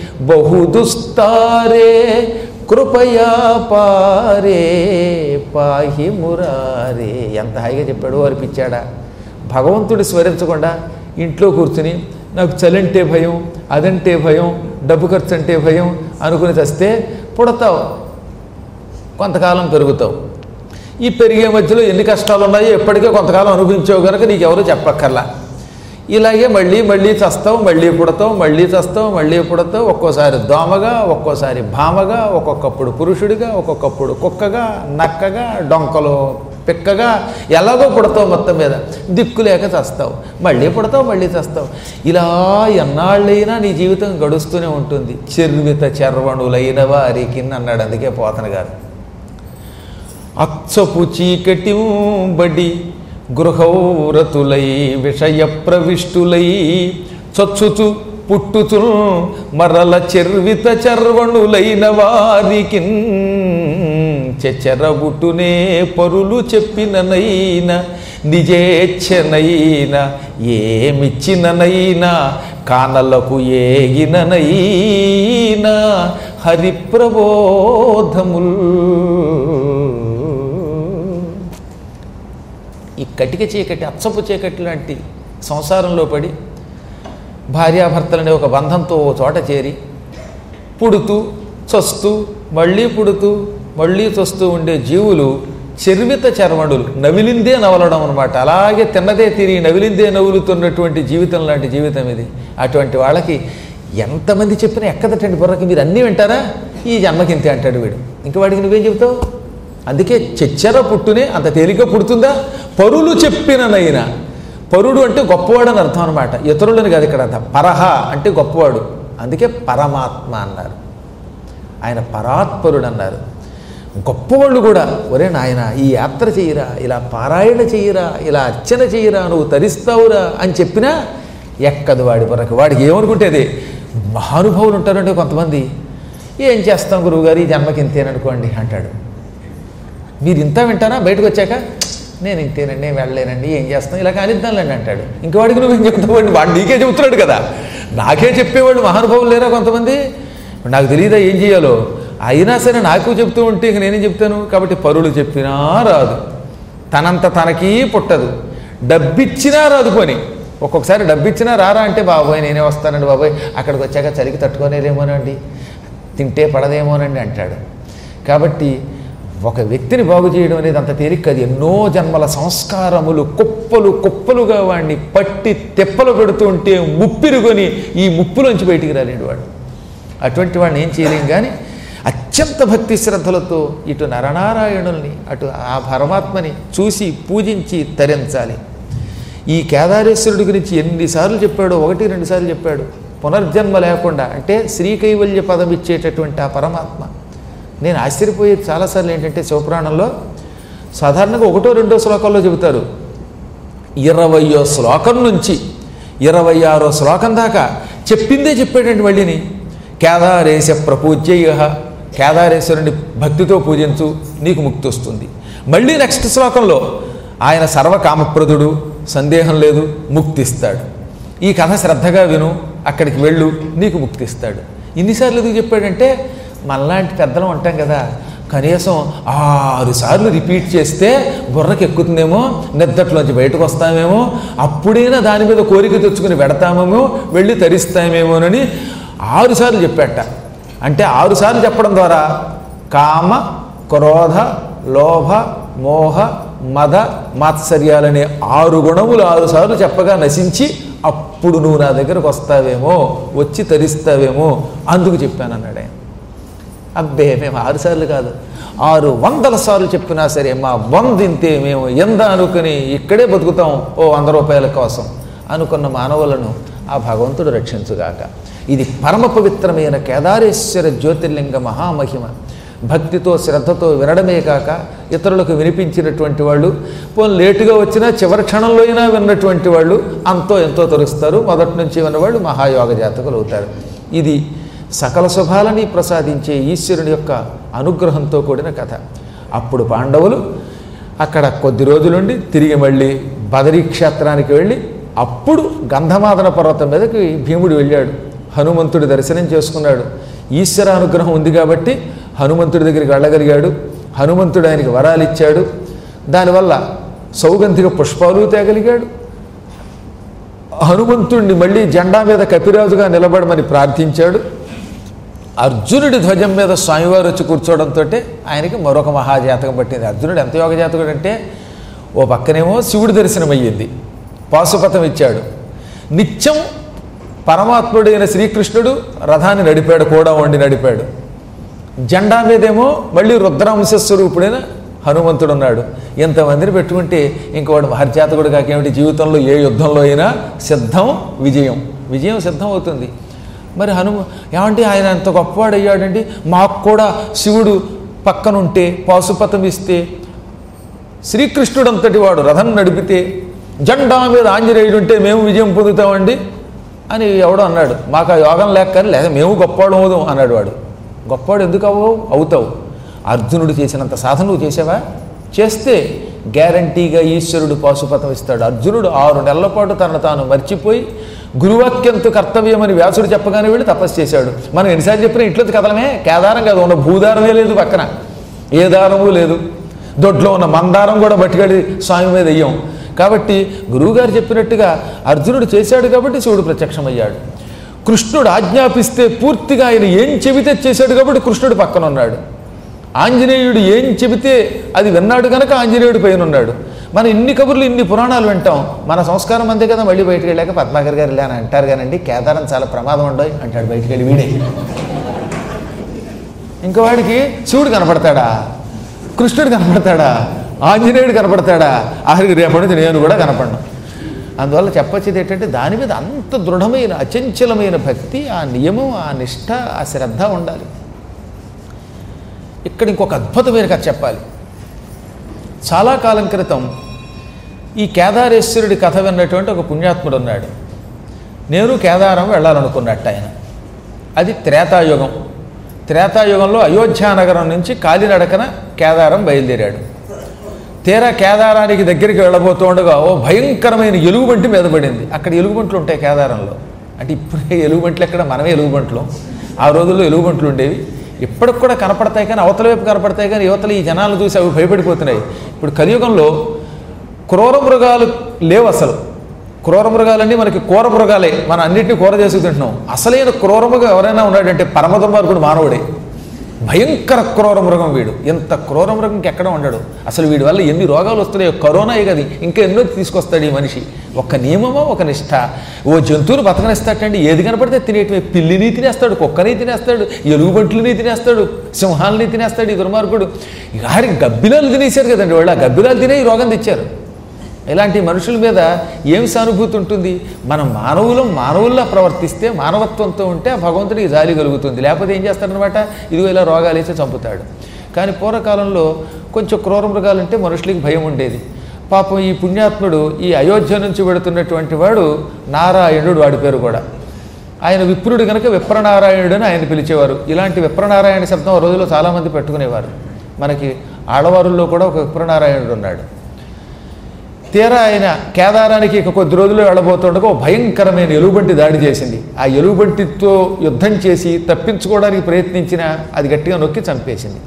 బహుదుస్తారే కృపయా పారే పాహి మురారే. ఎంత హాయిగా చెప్పాడు, అనిపించాడా? భగవంతుడి స్మరించకుండా ఇంట్లో కూర్చుని నాకు చలంటే భయం, అదంటే భయం, డబ్బు ఖర్చు అంటే భయం అనుకుని చస్తే పుడతావు, కొంతకాలం పెరుగుతావు. ఈ పెరిగే మధ్యలో ఎన్ని కష్టాలు ఉన్నాయో ఎప్పటికే కొంతకాలం అనుభవించావు కనుక నీకెవరూ చెప్పక్కర్లా. ఇలాగే మళ్ళీ మళ్ళీ చస్తావు, మళ్ళీ పుడతావు, మళ్ళీ చస్తావు, మళ్ళీ పుడతావు. ఒక్కోసారి దోమగా, ఒక్కోసారి భామగా, ఒక్కొక్కప్పుడు పురుషుడిగా, ఒక్కొక్కప్పుడు కుక్కగా, నక్కగా, డొంకలో పిక్కగా, ఎలాగో పుడతావు. మొత్తం మీద దిక్కు లేక చస్తావు, మళ్ళీ పుడతావు, మళ్ళీ చస్తావు. ఇలా ఎన్నాళ్ళైనా నీ జీవితం గడుస్తూనే ఉంటుంది. చెర్విత చర్వణులైన వారికి అన్నాడు. అందుకే పోతన గారు అచ్చపు చీకటి బడి గృహౌరతులై విషయ ప్రవిష్టులై చచ్చుచు పుట్టుచు మరల చెర్విత చర్వణులైన వారికి చెరబుట్టునే పరులు చెప్పిననైన నిజేచ్ఛనైనా ఏమిచ్చిననైనా కానలకు ఏగిననైనా హరిప్రబోధముల్. ఈ కటిక చీకటి, అచ్చపు చీకటి లాంటి సంసారంలో పడి భార్యాభర్తలనే ఒక బంధంతో ఓ చోట చేరి పుడుతూ చస్తూ మళ్ళీ పుడుతూ మళ్ళీ చస్తూ ఉండే జీవులు చర్విత చర్మణులు, నవిలిందే నవలడం అనమాట. అలాగే తిన్నదే తిరిగి నవిలిందే నవ్వులుతున్నటువంటి జీవితం లాంటి జీవితం ఇది. అటువంటి వాళ్ళకి ఎంతమంది చెప్పినా ఎక్కదటండి బుర్రకి. మీరు అన్నీ వింటారా, ఈ జన్మకింతే అంటాడు వీడు. ఇంక వాడికి నువ్వేం చెబుతావు? అందుకే చెచ్చెర పుట్టునే అంత తేలిక పుడుతుందా? పరులు చెప్పిననైనా, పరుడు అంటే గొప్పవాడు అని అర్థం అనమాట, ఇతరులని కాదు ఇక్కడ అర్థం. పరహ అంటే గొప్పవాడు, అందుకే పరమాత్మ అన్నారు. ఆయన పరాత్పరుడు అన్నారు. గొప్పవాళ్ళు కూడా ఒరే నాయన ఈ యాత్ర చెయ్యరా, ఇలా పారాయణ చెయ్యరా, ఇలా అర్చన చెయ్యరా, నువ్వు తరిస్తావురా అని చెప్పినా ఎక్కదు వాడి బుర్రకి. వాడికి ఏమనుకుంటేది, మహానుభావులు ఉంటారంటే కొంతమంది, ఏం చేస్తాం గురువుగారు ఈ జన్మకి ఇంతేననుకోండి అంటాడు. మీరు ఇంత వింటారా? బయటకు వచ్చాక నేను ఇంతేనండి, నేను వెళ్ళలేనండి, ఏం చేస్తాం ఇలా కానిద్దాంలేండి అంటాడు. ఇంక వాడికి నువ్వేం చెప్తావు? వాడు నీకే చెబుతున్నాడు కదా. నాకే చెప్పేవాళ్ళు మహానుభావులు లేరా కొంతమంది? నాకు తెలియదా ఏం చేయాలో? అయినా సరే నాకు చెప్తూ ఉంటే ఇంక నేనేం చెప్తాను? కాబట్టి పరులు చెప్పినా రాదు, తనంత తనకీ పుట్టదు, డబ్బిచ్చినా రాదు. పని ఒక్కొక్కసారి డబ్బిచ్చినా రారా అంటే, బాబోయ్ నేనే వస్తానండి బాబోయ్, అక్కడికి వచ్చాక చలికి తట్టుకోలేదేమోనండి, తింటే పడదేమోనండి అంటాడు. కాబట్టి ఒక వ్యక్తిని బాగు చేయడం అనేది అంత తేలిక కాదు. ఎన్నో జన్మల సంస్కారములు కుప్పలు కుప్పలుగా వాడిని పట్టి తెప్పలు పెడుతూ ఉంటే ముప్పిరుకొని ఈ ముప్పులోంచి బయటికి రాలేడు వాడు. అటువంటి వాడిని ఏం చేయలేం. కానీ అత్యంత భక్తి శ్రద్ధలతో ఇటు నరనారాయణుల్ని అటు ఆ పరమాత్మని చూసి పూజించి తరించాలి. ఈ కేదారేశ్వరుడి గురించి ఎన్నిసార్లు చెప్పాడో, 1-2 సార్లు చెప్పాడు. పునర్జన్మ లేకుండా అంటే శ్రీకైవల్య పదం ఇచ్చేటటువంటి ఆ పరమాత్మ. నేను ఆశ్చర్యపోయేది చాలాసార్లు ఏంటంటే, శివపురాణంలో సాధారణంగా 1-2 శ్లోకాల్లో చెబుతారు. 20వ శ్లోకం నుంచి 26వ శ్లోకం దాకా చెప్పిందే చెప్పాడండి. మళ్ళీని కేదారేశ ప్రపూజ్యయ, కేదారేశ్వరుని భక్తితో పూజించు నీకు ముక్తి వస్తుంది. మళ్ళీ నెక్స్ట్ శ్లోకంలో ఆయన సర్వకామప్రదుడు, సందేహం లేదు, ముక్తిస్తాడు. ఈ కథ శ్రద్ధగా విను, అక్కడికి వెళ్ళు, నీకు ముక్తిస్తాడు. ఇన్నిసార్లు ఎందుకు చెప్పాడంటే, మనలాంటి పెద్దలు ఉంటాం కదా, కనీసం 6 సార్లు రిపీట్ చేస్తే బుర్రకి ఎక్కుతుందేమో, నిద్దట్లోంచి బయటకు వస్తామేమో, అప్పుడైనా దాని మీద కోరిక తెచ్చుకుని పెడతామేమో, వెళ్ళి తరిస్తామేమోనని 6 సార్లు చెప్పాట. అంటే 6 సార్లు చెప్పడం ద్వారా కామ, క్రోధ, లోభ, మోహ, మద, మాత్సర్యాలనే 6 గుణములు 6 సార్లు చెప్పగా నశించి అప్పుడు నువ్వు నా దగ్గరకు వస్తావేమో, వచ్చి తరిస్తావేమో, అందుకు చెప్పానన్నాడు ఆయన. అబ్బే మేము 6 సార్లు కాదు, 600 సార్లు చెప్పినా సరే మా వందింతే, మేము ఎంత అనుకుని ఇక్కడే బతుకుతాం ఓ 100 రూపాయల కోసం అనుకున్న మానవులను ఆ భగవంతుడు రక్షించుగాక. ఇది పరమ పవిత్రమైన కేదారేశ్వర జ్యోతిర్లింగ మహామహిమ. భక్తితో శ్రద్ధతో వినడమే కాక ఇతరులకు వినిపించినటువంటి వాళ్ళు, పోనీ లేటుగా వచ్చినా చివరి క్షణంలో అయినా విన్నటువంటి వాళ్ళు అంతో ఎంతో తరుస్తారు. మొదటి నుంచి విన్నవాళ్ళు మహాయోగ జాతకులు అవుతారు. ఇది సకల శుభాలని ప్రసాదించే ఈశ్వరుని యొక్క అనుగ్రహంతో కూడిన కథ. అప్పుడు పాండవులు అక్కడ కొద్ది రోజులుండి తిరిగి మళ్ళీ బదరీ క్షేత్రానికి వెళ్ళి అప్పుడు గంధమాదన పర్వతం మీదకి భీముడు వెళ్ళాడు. హనుమంతుడి దర్శనం చేసుకున్నాడు. ఈశ్వర అనుగ్రహం ఉంది కాబట్టి హనుమంతుడి దగ్గరికి వెళ్ళగలిగాడు. హనుమంతుడు ఆయనకి వరాలు ఇచ్చాడు. దానివల్ల సౌగంధిక పుష్పాలు తేగలిగాడు. హనుమంతుడిని మళ్ళీ జెండా మీద కపిరాజుగా నిలబడమని ప్రార్థించాడు. అర్జునుడి ధ్వజం మీద స్వామివారు వచ్చి కూర్చోవడంతో ఆయనకి మరొక మహాజాతకం పట్టింది. అర్జునుడు ఎంత యోగ జాతకుడు అంటే, ఓ పక్కనేమో శివుడి దర్శనం అయ్యింది, పాశుపతం ఇచ్చాడు. నిత్యం పరమాత్ముడైన శ్రీకృష్ణుడు రథాన్ని నడిపాడు, కూడా వండి నడిపాడు. జెండా మీదేమో మళ్ళీ రుద్రాంశ స్వరూపుడైన హనుమంతుడు ఉన్నాడు. ఎంతమందిని పెట్టుకుంటే ఇంకోవాడు మహర్జాతకుడు కాకేమిటి, జీవితంలో ఏ యుద్ధంలో అయినా సిద్ధం విజయం సిద్ధం అవుతుంది. మరి ఏమంటే ఆయన అంత గొప్పవాడు అయ్యాడండి, మాకు కూడా శివుడు పక్కనుంటే పాశుపతం ఇస్తే, శ్రీకృష్ణుడు అంతటి వాడు రథం నడిపితే, జెండా మీద ఆంజనేయుడు ఉంటే మేము విజయం పొందుతామండి అని ఎవడో అన్నాడు. మాకు ఆ యోగం లేక కానీ, లేదా మేము గొప్పవాడు అవుదాం అన్నాడు. వాడు గొప్పవాడు ఎందుకు అవుతావు? అర్జునుడు చేసినంత సాధన నువ్వు చేసావా? చేస్తే గ్యారంటీగా ఈశ్వరుడు పాశుపతం ఇస్తాడు. అర్జునుడు 6 నెలల పాటు తనను తాను మర్చిపోయి గురువాక్యంతో కర్తవ్యమని వ్యాసుడు చెప్పగానే వెళ్ళి తపస్సు చేశాడు. మనం ఎన్నిసార్లు చెప్పినా ఇంట్లో కదలమే, కేదారం కాదు, ఉన్న భూదారమే లేదు, పక్కన ఏ దారము లేదు, దొడ్లో ఉన్న మందారం కూడా బట్టిగడి స్వామి మీద వెయ్యం. కాబట్టి గురువుగారు చెప్పినట్టుగా అర్జునుడు చేశాడు కాబట్టి శివుడు ప్రత్యక్షమయ్యాడు. కృష్ణుడు ఆజ్ఞాపిస్తే పూర్తిగా ఆయన ఏం చెబితే చేశాడు కాబట్టి కృష్ణుడు పక్కన ఉన్నాడు. ఆంజనేయుడు ఏం చెబితే అది విన్నాడు కనుక ఆంజనేయుడు పైన ఉన్నాడు. మనం ఇన్ని కబుర్లు ఇన్ని పురాణాలు వింటాం, మన సంస్కారం అంతే కదా. మళ్ళీ బయటికి వెళ్ళాక పద్మాకర్ గారు ఇలా అని అంటారు కానండి, కేదారం చాలా ప్రమాదం ఉండవు అంటాడు బయటికి వెళ్ళి వీడే. ఇంకా వాడికి శివుడు కనపడతాడా, కృష్ణుడు కనపడతాడా, ఆంజనేయుడు కనపడతాడా? ఆఖరికి రేపటి నుంచి నేను కూడా కనపడను. అందువల్ల చెప్పొచ్చేది ఏంటంటే దాని మీద అంత దృఢమైన అచంచలమైన భక్తి, ఆ నియమం, ఆ నిష్ఠ, ఆ శ్రద్ధ ఉండాలి. ఇక్కడ ఇంకొక అద్భుతమైన కథ చెప్పాలి. చాలా కాలం క్రితం ఈ కేదారేశ్వరుడి కథ విన్నటువంటి ఒక పుణ్యాత్ముడు ఉన్నాడు. నేను కేదారం వెళ్ళాలనుకున్నట్టు ఆయన. అది త్రేతాయుగం. త్రేతాయుగంలో అయోధ్యానగరం నుంచి కాలినడకన కేదారం బయలుదేరాడు. తీరా కేదారానికి దగ్గరికి వెళ్ళబోతుండగా ఓ భయంకరమైన ఎలుగుబంటి మీద పడింది. అక్కడ ఎలుగుబంట్లు ఉంటాయి కేదారంలో. అంటే ఇప్పుడే ఎలుగుబంట్లు ఎక్కడ, మనమే ఎలుగుబంట్లు. ఆ రోజుల్లో ఎలుగుబంట్లు ఉండేవి. ఇప్పటికి కూడా కనపడతాయి కానీ అవతల వైపు కనపడతాయి కానీ యువతలు ఈ జనాలను చూసి అవి భయపడిపోతున్నాయి. ఇప్పుడు కలియుగంలో క్రూర మృగాలు లేవు అసలు. క్రూర మృగాలన్నీ మనకి కూర మృగాలే, మనం అన్నింటినీ కూర చేసుకు తింటున్నాం. అసలైన క్రూర మృగం ఎవరైనా ఉన్నాడంటే పరమ దుర్మార్గుడు మానవుడే. భయంకర క్రూర మృగం వీడు. ఎంత క్రూర మృగంకి ఎక్కడ ఉండడు. అసలు వీడి వల్ల ఎన్ని రోగాలు వస్తున్నాయో, కరోనాయే కదా, ఇంకా ఎన్నో తీసుకొస్తాడు ఈ మనిషి. ఒక నియమమో ఒక నిష్ఠ. ఓ జంతువులు బతకనిస్తాడండి, ఏది కనపడితే తినేటివి. పిల్లిని తినేస్తాడు, కుక్కని తినేస్తాడు, ఎలుగుబంట్లని తినేస్తాడు, సింహాలని తినేస్తాడు ఈ దుర్మార్గుడు. వారికి గబ్బిలాలు తినేశారు కదండి వాళ్ళు. ఆ గబ్బిలాలు తినే ఈ రోగం తెచ్చారు. ఇలాంటి మనుషుల మీద ఏం సానుభూతి ఉంటుంది? మనం మానవుల్లా ప్రవర్తిస్తే, మానవత్వంతో ఉంటే ఆ భగవంతుడికి జాలి కలుగుతుంది. లేకపోతే ఏం చేస్తాడనమాట, ఇదిగో ఇలా రోగాలు వేసి చంపుతాడు. కానీ పూర్వకాలంలో కొంచెం క్రూర మృగాలంటే మనుషులకి భయం ఉండేది. పాపం ఈ పుణ్యాత్ముడు ఈ అయోధ్య నుంచి వెడుతున్నటువంటి వాడు నారాయణుడు, వాడి పేరు కూడా. ఆయన విప్రుడు కనుక విప్రనారాయణుడు అని ఆయన పిలిచేవారు. ఇలాంటి విప్రనారాయణ శబ్దం ఆ రోజుల్లో చాలామంది పెట్టుకునేవారు. మనకి ఆడవారుల్లో కూడా ఒక విప్రనారాయణుడు ఉన్నాడు. తీరా ఆయన కేదారానికి ఇక కొద్ది రోజులు వెళ్ళబోతుండగా ఓ భయంకరమైన ఎలుగుబంటి దాడి చేసింది. ఆ ఎలుగుబంటితో యుద్ధం చేసి తప్పించుకోవడానికి ప్రయత్నించిన అది గట్టిగా నొక్కి చంపేసింది.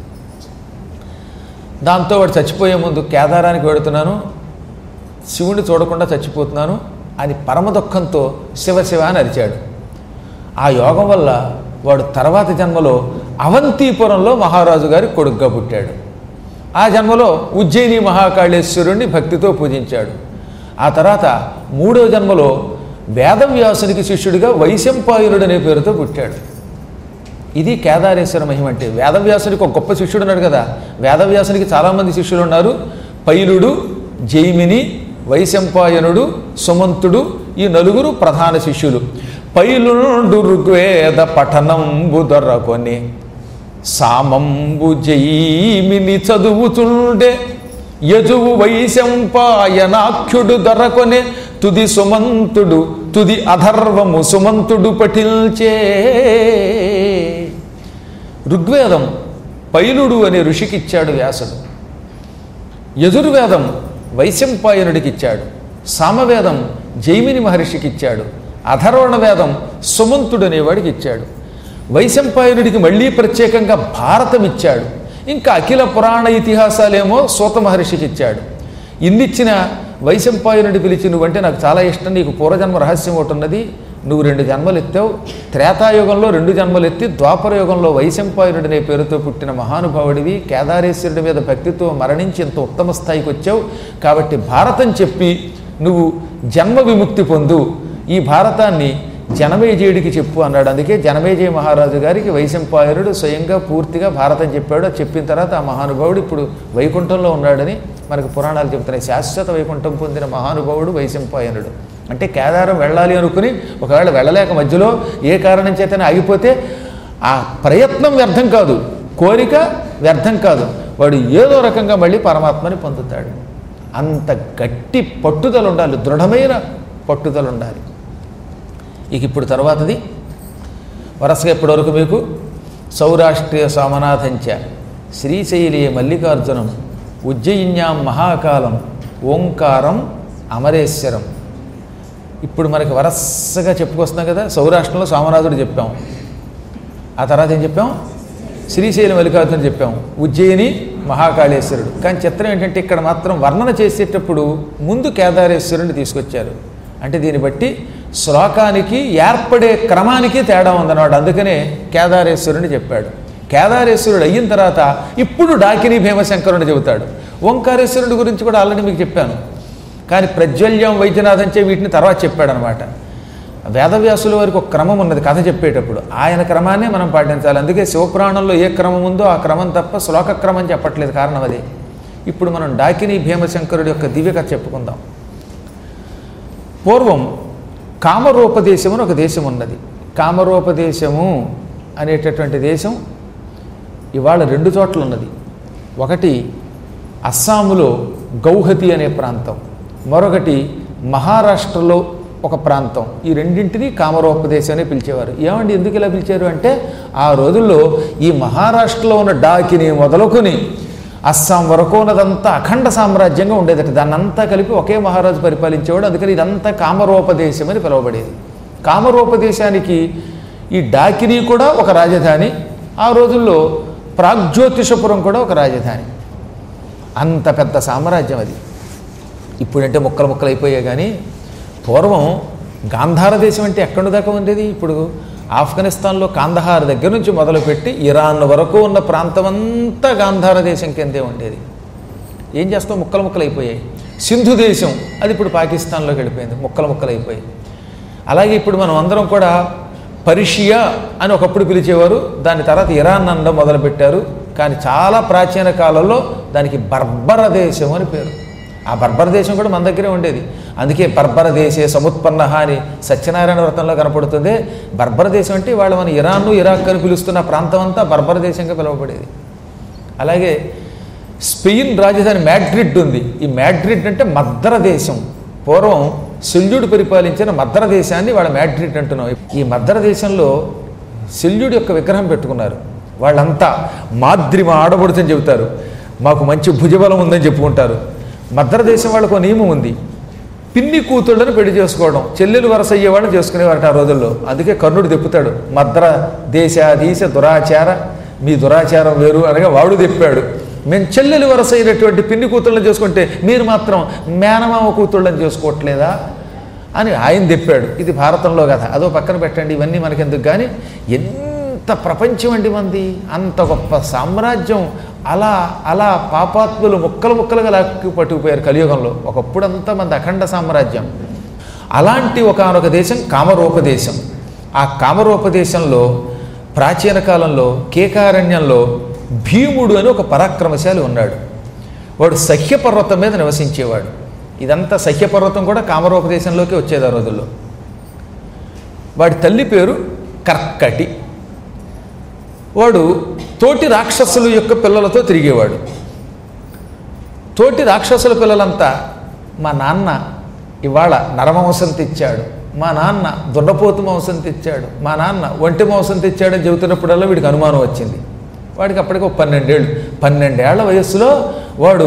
దాంతో వాడు చచ్చిపోయే ముందు కేదారానికి వెళుతున్నాను, శివుడిని చూడకుండా చచ్చిపోతున్నాను అని పరమ దుఃఖంతో శివ అని అరిచాడు. ఆ యోగం వల్ల వాడు తర్వాత జన్మలో అవంతిపురంలో మహారాజు గారి కొడుగ్గా పుట్టాడు. ఆ జన్మలో ఉజ్జయిని మహాకాళేశ్వరుణ్ణి భక్తితో పూజించాడు. ఆ తర్వాత 3వ జన్మలో వేదవ్యాసునికి శిష్యుడిగా వైశంపాయనుడు అనే పేరుతో పుట్టాడు. ఇది కేదారేశ్వర మహిమ అంటే. వేదవ్యాసునికి ఒక గొప్ప శిష్యుడు ఉన్నాడు కదా. వేదవ్యాసునికి చాలామంది శిష్యులు ఉన్నారు. పైలుడు, జైమిని, వైశంపాయనుడు, సుమంతుడు, ఈ 4 ప్రధాన శిష్యులు. పైలుండు ఋగ్వేద పఠనంబు దొరకొని సామంబు జైమిని చదువుతుండే, యజువు వైశంపాయనాఖ్యుడు దొరకొనే, తుది సుమంతుడు తుది అధర్వము సుమంతుడు పఠిల్చే. ఋగ్వేదం పైలుడు అనే ఋషికిచ్చాడు వ్యాసుడు. యజుర్వేదం వైశంపాయనుడికిచ్చాడు. సామవేదం జైమిని మహర్షికిచ్చాడు. అధర్వణ వేదం సుమంతుడు అనేవాడికి ఇచ్చాడు. వైశంపాయనుడికి మళ్ళీ ప్రత్యేకంగా భారతం ఇచ్చాడు. ఇంకా అఖిల పురాణ ఇతిహాసాలేమో సూత మహర్షికి ఇచ్చాడు. ఇన్నిచ్చిన వైశంపాయనుడి పిలిచి, నువ్వంటే నాకు చాలా ఇష్టం, నీకు పూర్వజన్మ రహస్యం ఒకటి ఉన్నది, నువ్వు 2 జన్మలు ఎత్తావు. త్రేతాయుగంలో 2 జన్మలు ఎత్తి ద్వాపర యుగంలో వైశంపాయనుడి అనే పేరుతో పుట్టిన మహానుభావుడివి. కేదారేశ్వరుడి మీద భక్తితో మరణించి ఇంత ఉత్తమ స్థాయికి వచ్చావు. కాబట్టి భారతం చెప్పి నువ్వు జన్మ విముక్తి పొందు. ఈ భారతాన్ని జనమేజయుడికి చెప్పు అన్నాడు. అందుకే జనమేజయ మహారాజు గారికి వైశంపాయనుడు స్వయంగా పూర్తిగా భారతం చెప్పాడు. చెప్పిన తర్వాత ఆ మహానుభావుడు ఇప్పుడు వైకుంఠంలో ఉన్నాడని మనకు పురాణాలు చెబుతున్నాయి. శాశ్వత వైకుంఠం పొందిన మహానుభావుడు వైశంపాయనుడు. అంటే కేదారం వెళ్ళాలి అనుకుని ఒకవేళ వెళ్ళలేక మధ్యలో ఏ కారణం చేతనే ఆగిపోతే ఆ ప్రయత్నం వ్యర్థం కాదు, కోరిక వ్యర్థం కాదు. వాడు ఏదో రకంగా మళ్ళీ పరమాత్మని పొందుతాడు. అంత గట్టి పట్టుదల ఉండాలి, దృఢమైన పట్టుదల ఉండాలి. ఇక ఇప్పుడు తర్వాతది వరుసగా ఇప్పటివరకు మీకు సౌరాష్ట్రీయ సోమనాథంచ, శ్రీశైలే మల్లికార్జునం, ఉజ్జయిన్యాం మహాకాలం ఓంకారం అమరేశ్వరం. ఇప్పుడు మనకి వరసగా చెప్పుకొస్తున్నాం కదా. సౌరాష్ట్రంలో సోమనాథుడు చెప్పాం, ఆ తర్వాత ఏం చెప్పాం, శ్రీశైలం మల్లికార్జునుడు చెప్పాం, ఉజ్జయిని మహాకాళేశ్వరుడు. కానీ చిత్రం ఏంటంటే ఇక్కడ మాత్రం వర్ణన చేసేటప్పుడు ముందు కేదారేశ్వరుని తీసుకొచ్చారు. అంటే దీన్ని బట్టి శ్లోకానికి ఏర్పడే క్రమానికి తేడా ఉందన్నమాట. అందుకనే కేదారేశ్వరుని చెప్పాడు. కేదారేశ్వరుడు అయిన తర్వాత ఇప్పుడు డాకిని భీమశంకరుని చెబుతాడు. ఓంకారేశ్వరుడి గురించి కూడా ఆల్రెడీ మీకు చెప్పాను. కానీ ప్రజ్వల్యం వైద్యనాథంచే వీటిని తర్వాత చెప్పాడనమాట. వేదవ్యాసుల వారికి ఒక క్రమం ఉన్నది కథ చెప్పేటప్పుడు, ఆయన క్రమాన్నే మనం పాటించాలి. అందుకే శివపురాణంలో ఏ క్రమం ఉందో ఆ క్రమం తప్ప శ్లోక క్రమం చెప్పట్లేదు, కారణం అది. ఇప్పుడు మనం డాకిని భీమశంకరుడి యొక్క దివ్యకథ చెప్పుకుందాం. పూర్వం కామరూపదేశము అని ఒక దేశం ఉన్నది. కామరూపదేశము అనేటటువంటి దేశం ఇవాళ 2 చోట్ల ఉన్నది. ఒకటి అస్సాములో గౌహతి అనే ప్రాంతం, మరొకటి మహారాష్ట్రలో ఒక ప్రాంతం. ఈ రెండింటినీ కామరూపదేశం అని పిలిచేవారు. ఏమండి ఎందుకు ఇలా పిలిచారు అంటే, ఆ రోజుల్లో ఈ మహారాష్ట్రలో ఉన్న డాకిని మొదలుకొని అస్సాం వరకు ఉన్నదంతా అఖండ సామ్రాజ్యంగా ఉండేదట. దాన్నంతా కలిపి ఒకే మహారాజు పరిపాలించేవాడు. అందుకని ఇదంతా కామరూపదేశం అని పిలువబడేది. కామరూపదేశానికి ఈ డాకిని కూడా ఒక రాజధాని, ఆ రోజుల్లో ప్రాగ్జ్యోతిషపురం కూడా ఒక రాజధాని. అంత పెద్ద సామ్రాజ్యం అది. ఇప్పుడంటే ముక్కలు ముక్కలు అయిపోయాయి. కానీ పూర్వం గాంధార దేశం అంటే ఎక్కడి దాకా ఉండేది. ఇప్పుడు ఆఫ్ఘనిస్తాన్లో కాందహార్ దగ్గర నుంచి మొదలుపెట్టి ఇరాన్ వరకు ఉన్న ప్రాంతం అంతా గాంధార దేశం కిందే ఉండేది. ఏం చేస్తాం, ముక్కలు ముక్కలు అయిపోయాయి. సింధు దేశం అది ఇప్పుడు పాకిస్తాన్లోకి వెళ్ళిపోయింది, ముక్కలు ముక్కలు అయిపోయి. అలాగే ఇప్పుడు మనం అందరం కూడా పర్షియా అని ఒకప్పుడు పిలిచేవారు, దాని తర్వాత ఇరాన్ అనడం మొదలుపెట్టారు. కానీ చాలా ప్రాచీన కాలంలో దానికి బర్బర దేశం అని పేరు. ఆ బర్బర దేశం కూడా మన దగ్గరే ఉండేది. అందుకే బర్బర దేశే సముత్పన్న అని సత్యనారాయణ వ్రతంలో కనపడుతుంది. బర్బర దేశం అంటే వాళ్ళు మన ఇరాన్ను ఇరాక్ అని పిలుస్తున్న ప్రాంతం అంతా బర్బర దేశంగా పిలువబడేది. అలాగే స్పెయిన్ రాజధాని మ్యాడ్రిడ్ ఉంది. ఈ మ్యాడ్రిడ్ అంటే మద్ర దేశం. పూర్వం శల్యుడు పరిపాలించిన మద్ర దేశాన్ని వాళ్ళ మ్యాడ్రిడ్ అంటున్నాం. ఈ మద్ర దేశంలో శల్యుడి యొక్క విగ్రహం పెట్టుకున్నారు. వాళ్ళంతా మాద్రి మా ఆడబడుతని చెబుతారు, మాకు మంచి భుజబలం ఉందని చెప్పుకుంటారు. మద్ర దేశం వాళ్ళకు నియమం ఉంది, పిన్ని కూతుళ్ళని పెళ్లి చేసుకోవడం, చెల్లెలు వరస అయ్యేవాళ్ళని చేసుకునేవారట ఆ రోజుల్లో. అందుకే కర్ణుడు తెప్పుతాడు, మద్ర దేశాధీశ దురాచార, మీ దురాచారం వేరు అనగా వాడు తెప్పాడు. మేము చెల్లెలు వరస అయినటువంటి పిన్ని కూతుళ్ళని చేసుకుంటే మీరు మాత్రం మేనమామ కూతుళ్ళని చేసుకోవట్లేదా అని ఆయన తెప్పాడు. ఇది భారతంలో కథ, అదో పక్కన పెట్టండి, ఇవన్నీ మనకెందుకు. కానీ ఎంత ప్రపంచం అండి మంది, అంత గొప్ప సామ్రాజ్యం. అలా అలా పాపాత్ములు ముక్కలు ముక్కలుగా లాక్కి పట్టుకుపోయారు కలియుగంలో. ఒకప్పుడంతా మంది అఖండ సామ్రాజ్యం. అలాంటి ఒకానొక దేశం కామరూపదేశం. ఆ కామరూపదేశంలో ప్రాచీన కాలంలో కేకారణ్యంలో భీముడు అని ఒక పరాక్రమశాలి ఉన్నాడు. వాడు సహ్యపర్వతం మీద నివసించేవాడు. ఇదంతా సహ్యపర్వతం కూడా కామరూపదేశంలోకి వచ్చేది ఆ రోజుల్లో. వాడి తల్లి పేరు కర్కటి. వాడు తోటి రాక్షసుల యొక్క పిల్లలతో తిరిగేవాడు. తోటి రాక్షసుల పిల్లలంతా మా నాన్న ఇవాళ నరమాంసం తెచ్చాడు, మా నాన్న దున్నపోతు మాంసం తెచ్చాడు, మా నాన్న ఒంటి మాంసం తెచ్చాడని చెబుతున్నప్పుడల్లా వీడికి అనుమానం వచ్చింది. వాడికి అప్పటికి 12 ఏళ్ళు. 12 ఏళ్ల వయస్సులో వాడు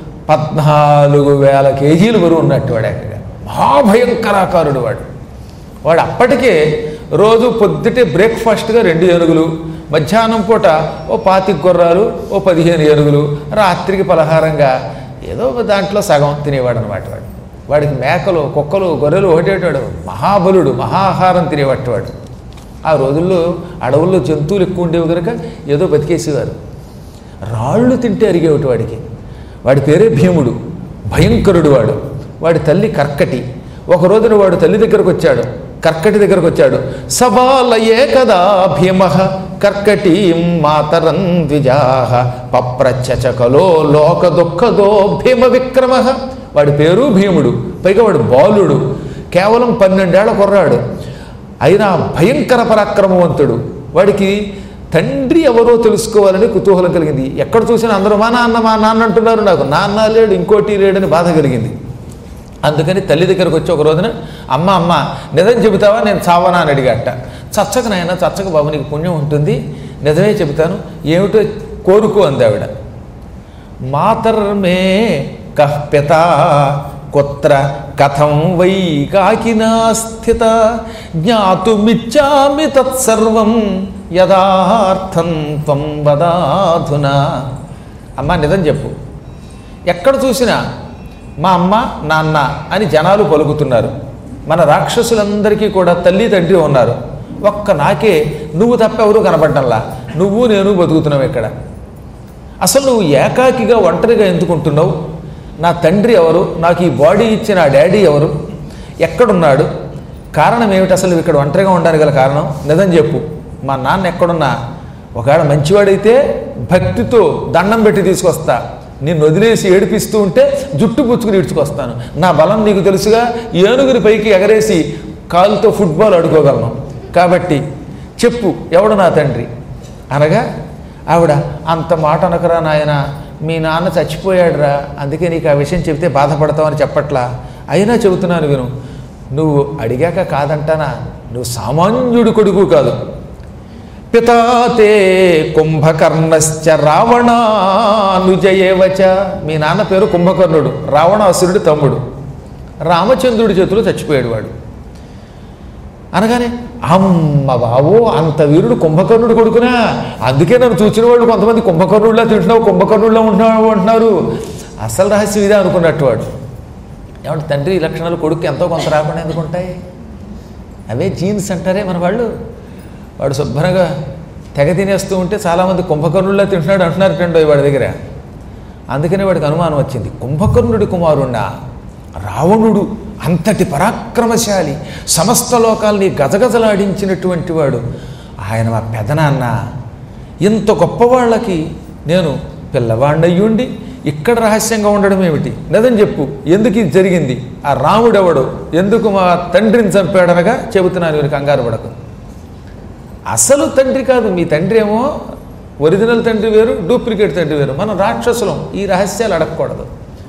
14,000 కేజీలు బరువు ఉన్నట్టు వాడు. అక్కడ మహాభయంకరాకారుడు వాడు. వాడు అప్పటికే రోజు పొద్దుటే బ్రేక్ఫాస్ట్గా 2 ఏనుగులు, మధ్యాహ్నం పూట ఓ 25 గుర్రాలు, ఓ 15 ఏనుగులు, రాత్రికి పలహారంగా ఏదో దాంట్లో సగం తినేవాడు అనమాట. వాడికి మేకలు కుక్కలు గొర్రెలు ఒకటేటాడు. మహాబలుడు, మహాహారం తినేవాడు. ఆ రోజుల్లో అడవుల్లో జంతువులు ఎక్కువ ఉండేవి కనుక ఏదో బతికేసేవారు. రాళ్ళు తింటే అరిగేవాటి వాడికి. వాడి పేరే భీముడు, భయంకరుడు వాడు. వాడి తల్లి కర్కటి. ఒక రోజున వాడు తల్లి దగ్గరకు వచ్చాడు, కర్కటి దగ్గరకు వచ్చాడు. సబాలయే కదా భీమ కర్కటీం మాతరం ద్విజాహ పప్రచకలో లోక దుఃఖదో భీమ విక్రమ. వాడి పేరు భీముడు, పైగా వాడు బాలుడు, కేవలం 12 ఏళ్ల కుర్రాడు. అయినా భయంకర పరాక్రమవంతుడు. వాడికి తండ్రి ఎవరో తెలుసుకోవాలని కుతూహలం కలిగింది. ఎక్కడ చూసినా అందరూ మా నాన్న అంటున్నారు, నాకు నాన్న లేడు ఇంకోటి లేడని బాధ కలిగింది. అందుకని తల్లి దగ్గరకు వచ్చి ఒక రోజున అమ్మ నిజం చెబుతావా, నేను చావనా అని అడిగట. చచ్చక నాయన, చచ్చక బాబు, నీకు పుణ్యం ఉంటుంది, నిజమే చెబుతాను, ఏమిటో కోరుకో అంది ఆవిడ. మాతర్మే కః పితా కుత్ర కథం వై కాకినా స్థిత జ్ఞాతుమిచ్చామి తత్సర్వం యదార్థం త్వం వదాధునా. అమ్మ నిజం చెప్పు, ఎక్కడ చూసినా మా అమ్మ నాన్న అని జనాలు పలుకుతున్నారు. మన రాక్షసులందరికీ కూడా తల్లి తండ్రి ఉన్నారు. ఒక్క నాకే నువ్వు తప్ప ఎవరు కనపడ్డంలా, నువ్వు నేను బతుకుతున్నావు ఇక్కడ. అసలు నువ్వు ఏకాకిగా ఒంటరిగా ఎందుకుంటున్నావు? నా తండ్రి ఎవరు? నాకు ఈ బాడీ ఇచ్చిన ఆ డాడీ ఎవరు? ఎక్కడున్నాడు? కారణం ఏమిటి? అసలు ఇక్కడ ఒంటరిగా ఉండడానికి గల కారణం నిజం చెప్పు. మా నాన్న ఎక్కడున్నా ఒకవేళ మంచివాడైతే భక్తితో దండం పెట్టి తీసుకొస్తా, నిన్ను వదిలేసి ఏడిపిస్తూ ఉంటే జుట్టు పుచ్చుకుని ఈడ్చుకొస్తాను. నా బలం నీకు తెలుసుగా, ఏనుగుని పైకి ఎగరేసి కాలుతో ఫుట్బాల్ ఆడుకోగలను. కాబట్టి చెప్పు ఎవడు నా తండ్రి అనగా ఆవిడ, అంత మాట అనకరా నాయన, మీ నాన్న చచ్చిపోయాడురా, అందుకే నీకు ఆ విషయం చెబితే బాధపడతావని చెప్పట్లా, అయినా చెబుతున్నాను విను. నువ్వు అడిగాక కాదంటానా? నువ్వు సామాన్యుడి కొడుకు కాదు. పితాతే కుంభకర్ణశ్చ రావణానుజయేవచ. మీ నాన్న పేరు కుంభకర్ణుడు, రావణాసురుడి తమ్ముడు. రామచంద్రుడి చేతిలో చచ్చిపోయాడు వాడు. అనగానే అమ్మ బాబో, అంత వీరుడు కుంభకర్ణుడు కొడుకునా? అందుకే నన్ను చూసిన వాళ్ళు కొంతమంది కుంభకర్ణుడిలా తింటున్నావు, కుంభకర్ణుడిలో ఉంటున్నావు అంటున్నారు. అసలు రహస్యం ఇదే అనుకున్నట్టు వాడు. ఏమంటే తండ్రి లక్షణాలు కొడుకు ఎంతో కొంత రాకుండా ఎందుకుంటాయి? అవే జీన్స్ అంటారే మన వాళ్ళు. వాడు శుభ్రంగా తెగ తినేస్తూ ఉంటే చాలామంది కుంభకర్ణుడిలా తింటున్నాడు అంటున్నారు టండో వాడి దగ్గర. అందుకనే వాడికి అనుమానం వచ్చింది, కుంభకర్ణుడి కుమారుణ్ణా? రావణుడు అంతటి పరాక్రమశాలి, సమస్త లోకాల్ని గజగజలాడించినటువంటి వాడు ఆయన మా పెదనాన్న. ఇంత గొప్పవాళ్ళకి నేను పిల్లవాణ్ణయ్యుండి ఇక్కడ రహస్యంగా ఉండడం ఏమిటి? నిజం చెప్పు, ఎందుకు ఇది జరిగింది? ఆ రాముడెవడు? ఎందుకు మా తండ్రిని చంపాడనగా చెబుతున్నాను, మీరు కంగారు పడకు. అసలు తండ్రి కాదు, మీ తండ్రి ఏమో ఒరిజినల్ తండ్రి వేరు, డూప్లికేట్ తండ్రి వేరు. మనం రాక్షసులం, ఈ రహస్యాలు అడగకూడదు.